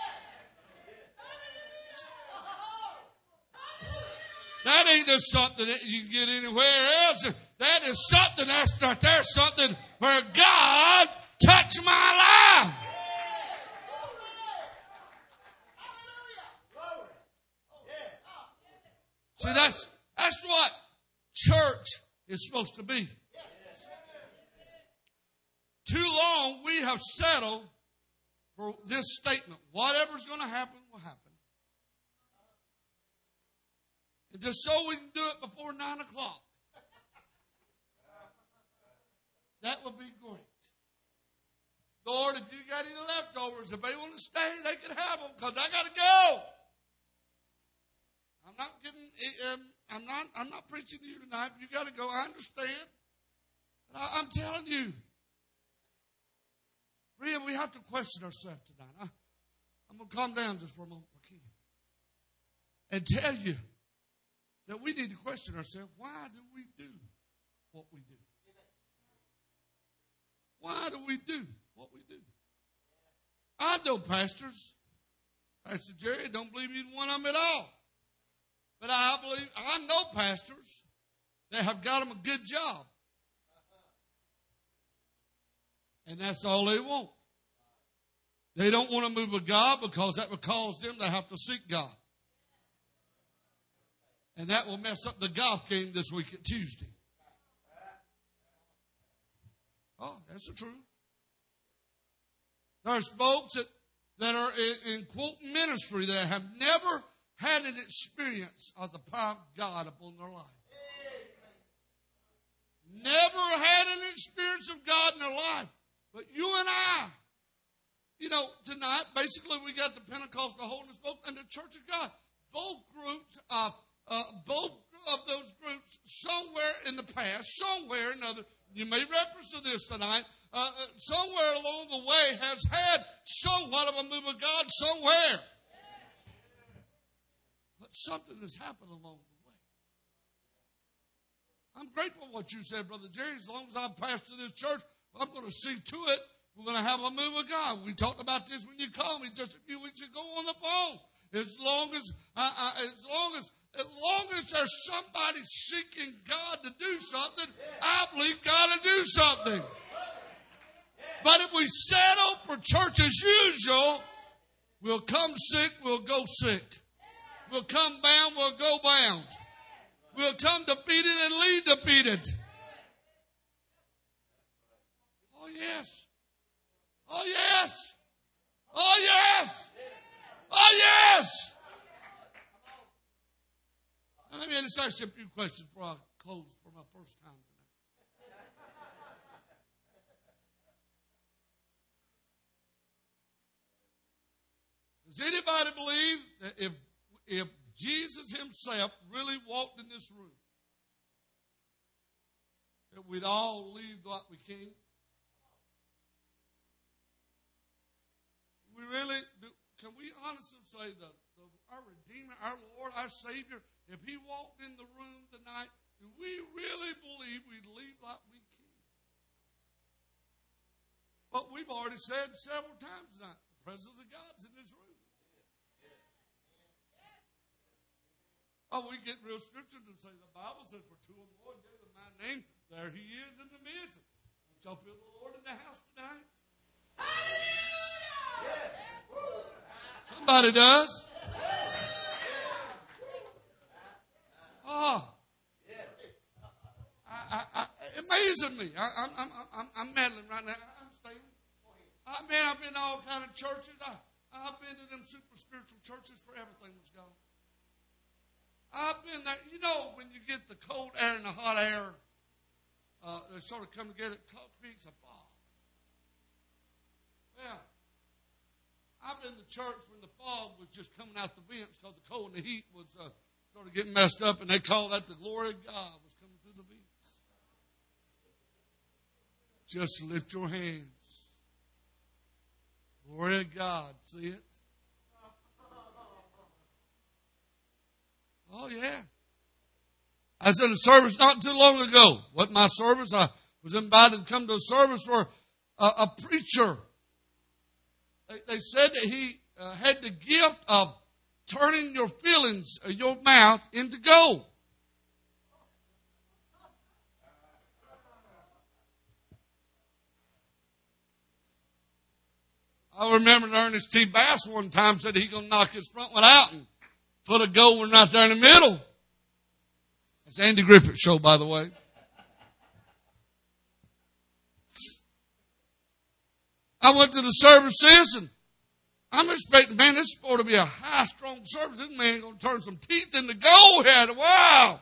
That ain't just something that you can get anywhere else. That is something that's right there, something where God touched my life. See, that's what church is supposed to be. Too long we have settled for this statement. Whatever's going to happen will happen. And just so we can do it before 9 o'clock. That would be great. Lord, if you got any leftovers, if they want to stay, they can have them because I got to go. I'm not preaching to you tonight. You got to go. I understand. But I'm telling you, friend, we have to question ourselves tonight. I'm going to calm down just for a moment, and tell you that we need to question ourselves. Why do we do what we do? Why do we do what we do? I know pastors. Pastor Jerry don't believe in one of them at all. But I know pastors that have got them a good job. And that's all they want. They don't want to move with God because that would cause them to have to seek God. And that will mess up the golf game this week at Tuesday. Oh, that's the truth. There's folks that are in quote ministry that have never had an experience of the power of God upon their life. Never had an experience of God in their life. But you and I, tonight, basically we got the Pentecostal Holiness Book and the Church of God. Both of those groups, somewhere in the past, somewhere or another, you may reference to this tonight, somewhere along the way has had somewhat of a move of God somewhere. But something has happened along the way. I'm grateful for what you said, Brother Jerry. As long as I pastor this church, I'm going to see to it. We're going to have a move of God. We talked about this when you called me just a few weeks ago on the phone. As long as there's somebody seeking God to do something, I believe God will do something. But if we settle for church as usual, We'll come sick, we'll go sick. We'll come bound, we'll go bound. We'll come defeated and leave defeated. Oh, yes. Oh, yes. Oh, yes. Oh, yes. Now, let me just ask you a few questions before I close for my first time tonight. Does anybody believe that if Jesus himself really walked in this room, that we'd all leave like we came? We really do. Can we honestly say that our Redeemer, our Lord, our Savior, if he walked in the room tonight, do we really believe we'd leave like we came? But we've already said several times tonight, the presence of God's in this room. Oh, we get real scriptures and say the Bible says, for two or more gathered in my name, there he is in the midst. Don't y'all feel the Lord in the house tonight? Somebody does. Oh, it amazes me. I'm meddling right now. I'm staying. I've been to all kind of churches. I've been to them super spiritual churches where everything was gone. I've been there. You know, when you get the cold air and the hot air, they sort of come together, it creates a fog. Well, I've been to church when the fog was just coming out the vents because the cold and the heat was sort of getting messed up, and they call that the glory of God was coming through the vents. Just lift your hands. Glory of God. See it? Oh, yeah. I was in a service not too long ago. Wasn't my service. I was invited to come to a service where a preacher, they said that he had the gift of turning your feelings, your mouth, into gold. I remember Ernest T. Bass one time said he's going to knock his front one out and put a gold one right there in the middle. It's Andy Griffith show, by the way. I went to the services and I'm expecting, man, this is supposed to be a high, strong service. This man going to turn some teeth into gold here. Wow.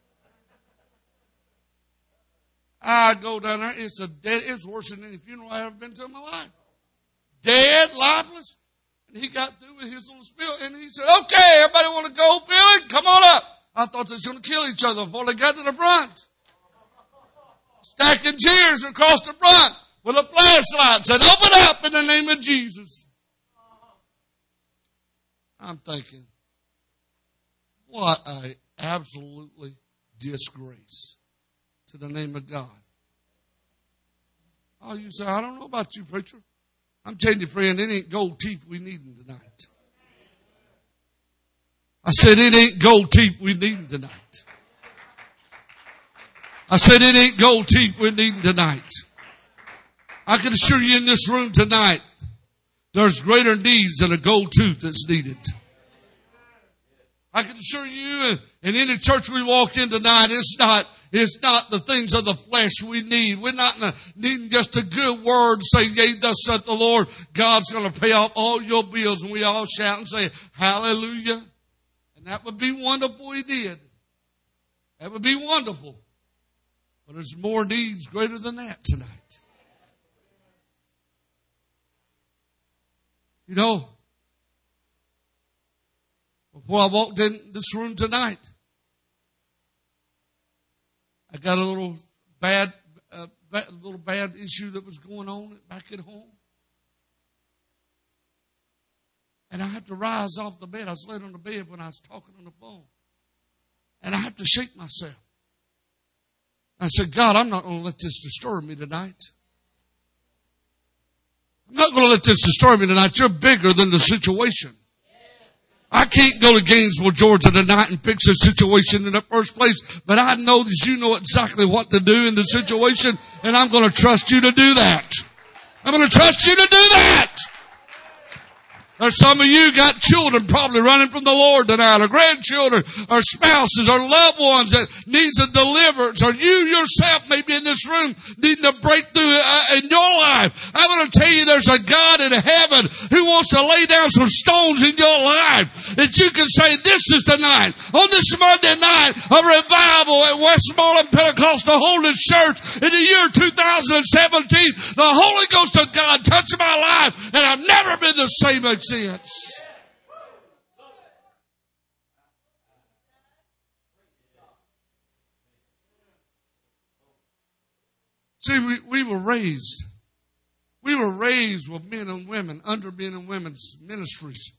I go down there. It's worse than any funeral I've ever been to in my life. Dead, lifeless. And he got through with his little spiel. And he said, okay, everybody want to go, Billy? Come on up. I thought they was going to kill each other before they got to the front. Stacking chairs across the front with a flashlight. Said, open up in the name of Jesus. I'm thinking, what a absolutely disgrace to the name of God. Oh, you say, I don't know about you, preacher. I'm telling you, friend, it ain't gold teeth we needing tonight. I said, it ain't gold teeth we needing tonight. I said, it ain't gold teeth we needing tonight. I can assure you in this room tonight, there's greater needs than a gold tooth that's needed. I can assure you, in any church we walk in tonight, it's not the things of the flesh we need. We're not needing just a good word, say, yea, thus saith the Lord. God's going to pay off all your bills. And we all shout and say, hallelujah. And that would be wonderful he did. That would be wonderful. But there's more needs greater than that tonight. You know, before I walked in this room tonight, I got a little bad issue that was going on back at home. And I had to rise off the bed. I was laying on the bed when I was talking on the phone. And I had to shake myself. I said, God, I'm not going to let this disturb me tonight. I'm not going to let this disturb me tonight. You're bigger than the situation. I can't go to Gainesville, Georgia tonight and fix a situation in the first place, but I know that you know exactly what to do in the situation, and I'm going to trust you to do that. I'm going to trust you to do that. There's some of you got children probably running from the Lord tonight, or grandchildren, or spouses, or loved ones that needs a deliverance, or you yourself may be in this room needing a breakthrough in your life. I'm going to tell you there's a God in heaven who wants to lay down some stones in your life that you can say, this is the night, on this Monday night, a revival at Westmoreland Pentecostal Holiness Church in the year 2017. The Holy Ghost of God touched my life, and I've never been the same again. See, we were raised with men and women, under men and women's ministries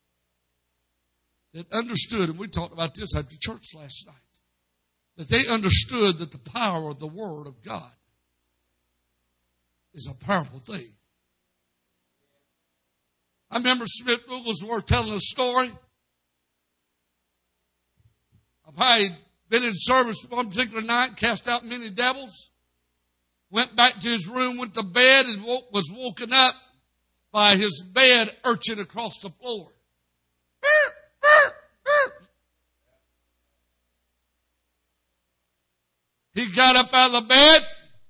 that understood, and we talked about this at the church last night, that they understood that the power of the Word of God is a powerful thing. I remember Smith Wigglesworth telling a story of how he'd been in service one particular night, cast out many devils, went back to his room, went to bed, and was woken up by his bed urchin across the floor. He got up out of the bed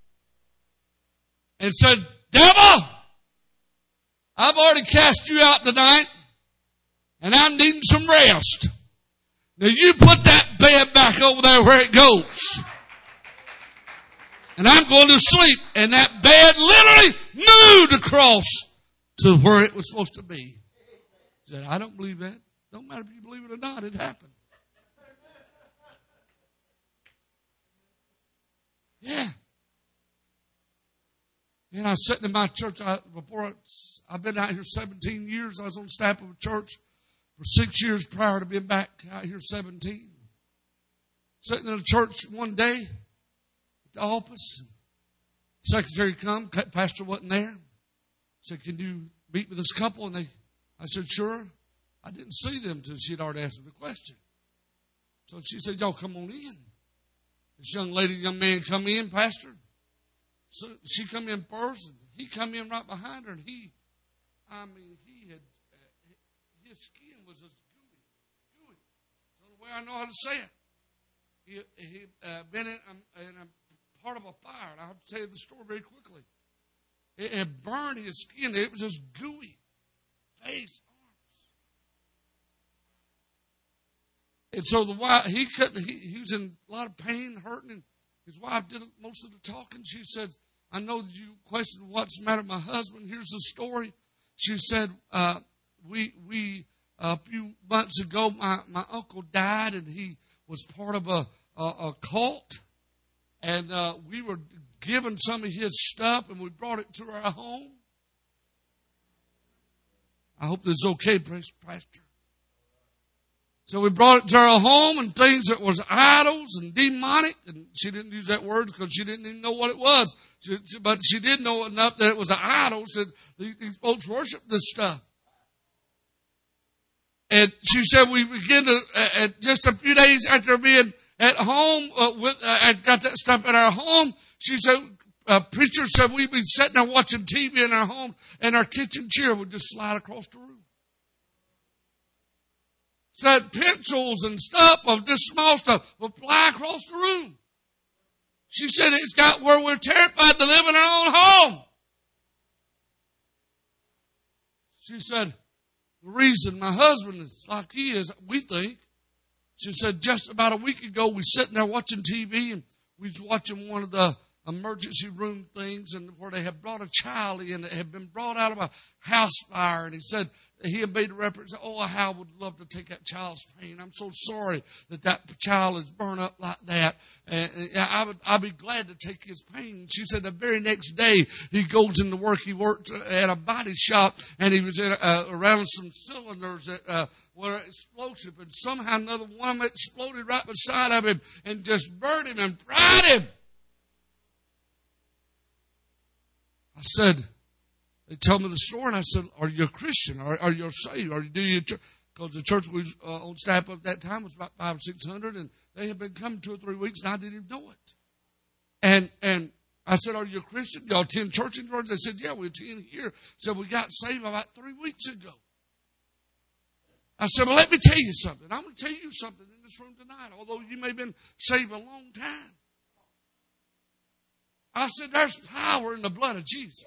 and said, "Devil, I've already cast you out tonight, and I'm needing some rest. Now you put that bed back over there where it goes. And I'm going to sleep." And that bed literally moved across to where it was supposed to be. He said, "I don't believe that. Don't matter if you believe it or not, it happened." Yeah. And I was sitting in my church I've been out here 17 years. I was on staff of a church for 6 years prior to being back out here 17. Sitting in a church one day at the office. The secretary come, pastor wasn't there. Said, "Can you meet with this couple?" And I said, "Sure." I didn't see them until she'd already asked me the question. So she said, "Y'all come on in." This young man come in, pastor. So she come in first, and he come in right behind her, and he had, his skin was just gooey. So the way I know how to say it, he been in a part of a fire, and I have to tell you the story very quickly. It had burned his skin. It was just gooey. Face, arms. And so the wife, he was in a lot of pain, hurting, and his wife did most of the talking. She said, "I know that you questioned what's the matter with my husband. Here's the story." She said, we a few months ago, my uncle died, and he was part of a cult. And we were given some of his stuff, and we brought it to our home. I hope this is okay, Pastor. So we brought it to our home, and things that was idols and demonic, and she didn't use that word because she didn't even know what it was. But she did know enough that it was an idol. Said these folks worship this stuff. And she said we began to, just a few days after being at home, got that stuff at our home, she said, preacher said we'd be sitting there watching TV in our home, and our kitchen chair would just slide across the room. Said pencils and stuff of this small stuff would fly across the room. She said it's got where we're terrified to live in our own home. She said the reason my husband is like he is, we think. She said just about a week ago we sitting there watching TV, and we was watching one of the emergency room things, and where they had brought a child in that had been brought out of a house fire. And he said, he had made a reference, "Oh, how I would love to take that child's pain. I'm so sorry that child is burned up like that. And I'd be glad to take his pain." She said the very next day he goes into work. He worked at a body shop, and he was around some cylinders that were explosive, and somehow another one of them exploded right beside of him and just burned him and fried him. I said, they told me the story, and I said, "Are you a Christian? Are you saved? Or do you?" Because the church was on staff at that time was about 500 or 600, and they had been coming 2 or 3 weeks, and I didn't even know it. And I said, "Are you a Christian? Y'all attend church in Georgia?" They said, "Yeah, we attend here." So we got saved about 3 weeks ago. I said, well, let me tell you something. I'm going to tell you something in this room tonight, although you may have been saved a long time. I said, there's power in the blood of Jesus.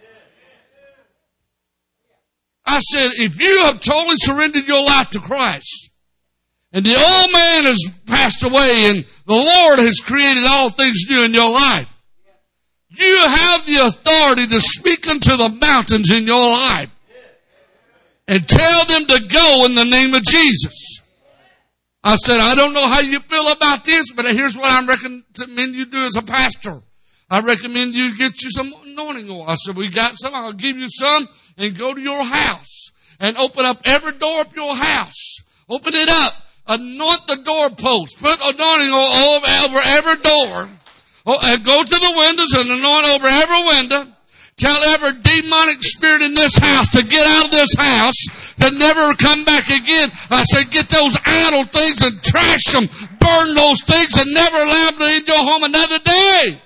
I said, if you have totally surrendered your life to Christ, and the old man has passed away, and the Lord has created all things new in your life, you have the authority to speak unto the mountains in your life and tell them to go in the name of Jesus. I said, I don't know how you feel about this, but here's what I recommend you do as a pastor. I recommend you get you some anointing oil. I said, we got some. I'll give you some and go to your house and open up every door of your house. Open it up. Anoint the doorpost. Put anointing oil over every door. And go to the windows and anoint over every window. Tell every demonic spirit in this house to get out of this house, to never come back again. I said, get those idle things and trash them. Burn those things and never allow them to in your home another day.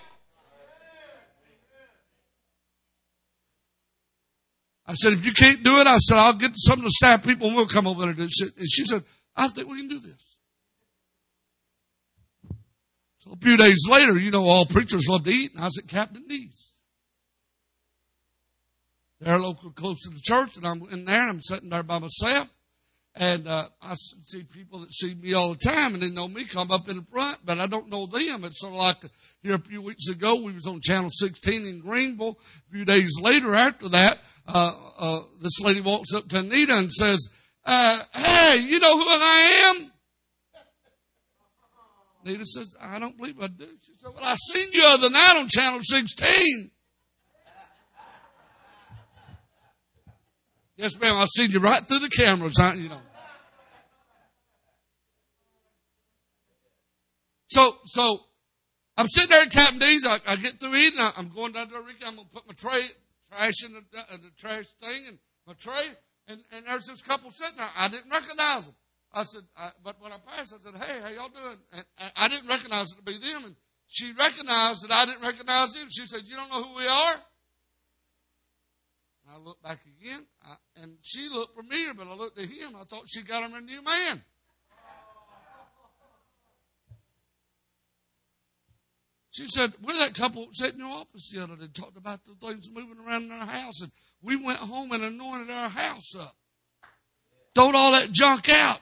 I said, if you can't do it, I said, I'll get some of the staff people and we'll come over there and do it. And she said, I think we can do this. So a few days later, you know, all preachers love to eat, and I was at Captain D's. They're local, close to the church, and I'm in there, and I'm sitting there by myself. And I see people that see me all the time, and they know me come up in the front, but I don't know them. It's sort of like here a few weeks ago, we was on Channel 16 in Greenville. A few days later after that, this lady walks up to Anita and says, hey, you know who I am? Anita says, I don't believe I do. She said, well, I seen you the other night on Channel 16. Yes, ma'am, I seen you right through the cameras, you know. So I'm sitting there at Captain D's. I get through eating. I'm going down to Ricky. I'm going to put my trash in the trash thing and my tray. And there's this couple sitting there. I didn't recognize them. I said, but when I passed, I said, hey, how y'all doing? And I didn't recognize it to be them. And she recognized that I didn't recognize them. She said, you don't know who we are? I looked back again, and she looked familiar, but I looked at him. I thought she got him a new man. She said, we're that couple that sat in your office the other day, talked about the things moving around in our house, and we went home and anointed our house up. Throwed all that junk out.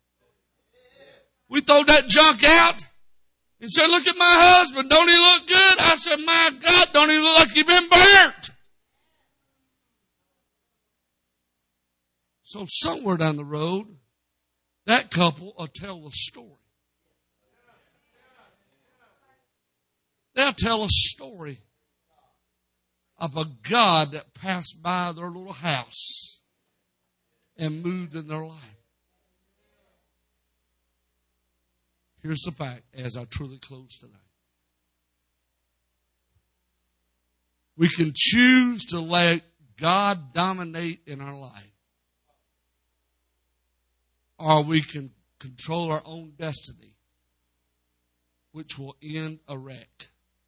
We throwed that junk out and said, look at my husband. Don't he look good? I said, my God, don't he look like he's been burnt? So somewhere down the road, that couple will tell the story. They'll tell a story of a God that passed by their little house and moved in their life. Here's the fact as I truly close tonight. We can choose to let God dominate in our life. Or we can control our own destiny, which will end a wreck.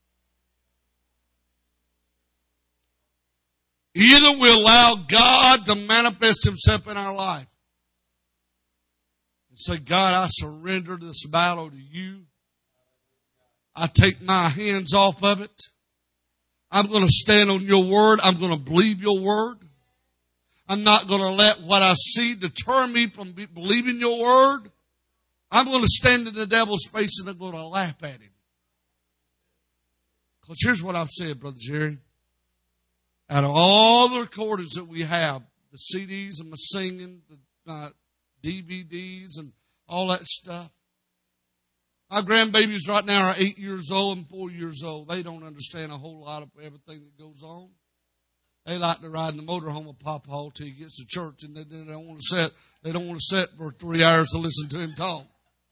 Either we allow God to manifest himself in our life and say, God, I surrender this battle to you. I take my hands off of it. I'm going to stand on your word. I'm going to believe your word. I'm not going to let what I see deter me from believing your word. I'm going to stand in the devil's face and I'm going to laugh at him. Because here's what I've said, Brother Jerry. Out of all the recordings that we have, the CDs and my singing, the DVDs and all that stuff, my grandbabies right now are 8 years old and 4 years old. They don't understand a whole lot of everything that goes on. They like to ride in the motorhome with Papa till he gets to church, and they don't want to sit. They don't want to sit for 3 hours to listen to him talk.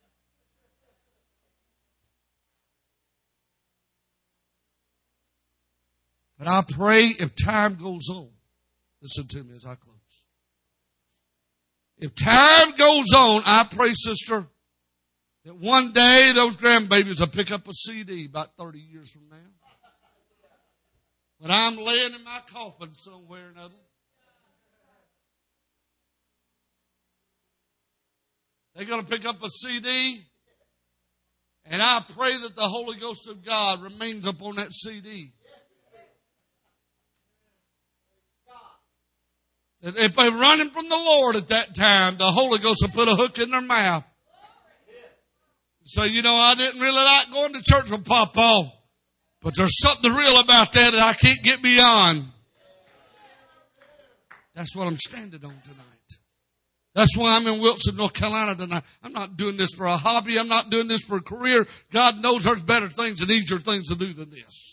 But I pray if time goes on, listen to me as I close. If time goes on, I pray, sister, that one day those grandbabies will pick up a CD about 30 years from now. When I'm laying in my coffin somewhere or another. They're going to pick up a CD, and I pray that the Holy Ghost of God remains upon that CD. That if they're running from the Lord at that time, the Holy Ghost will put a hook in their mouth. So, I didn't really like going to church with Papa, but there's something real about that I can't get beyond. That's what I'm standing on tonight. That's why I'm in Wilson, North Carolina tonight. I'm not doing this for a hobby. I'm not doing this for a career. God knows there's better things and easier things to do than this.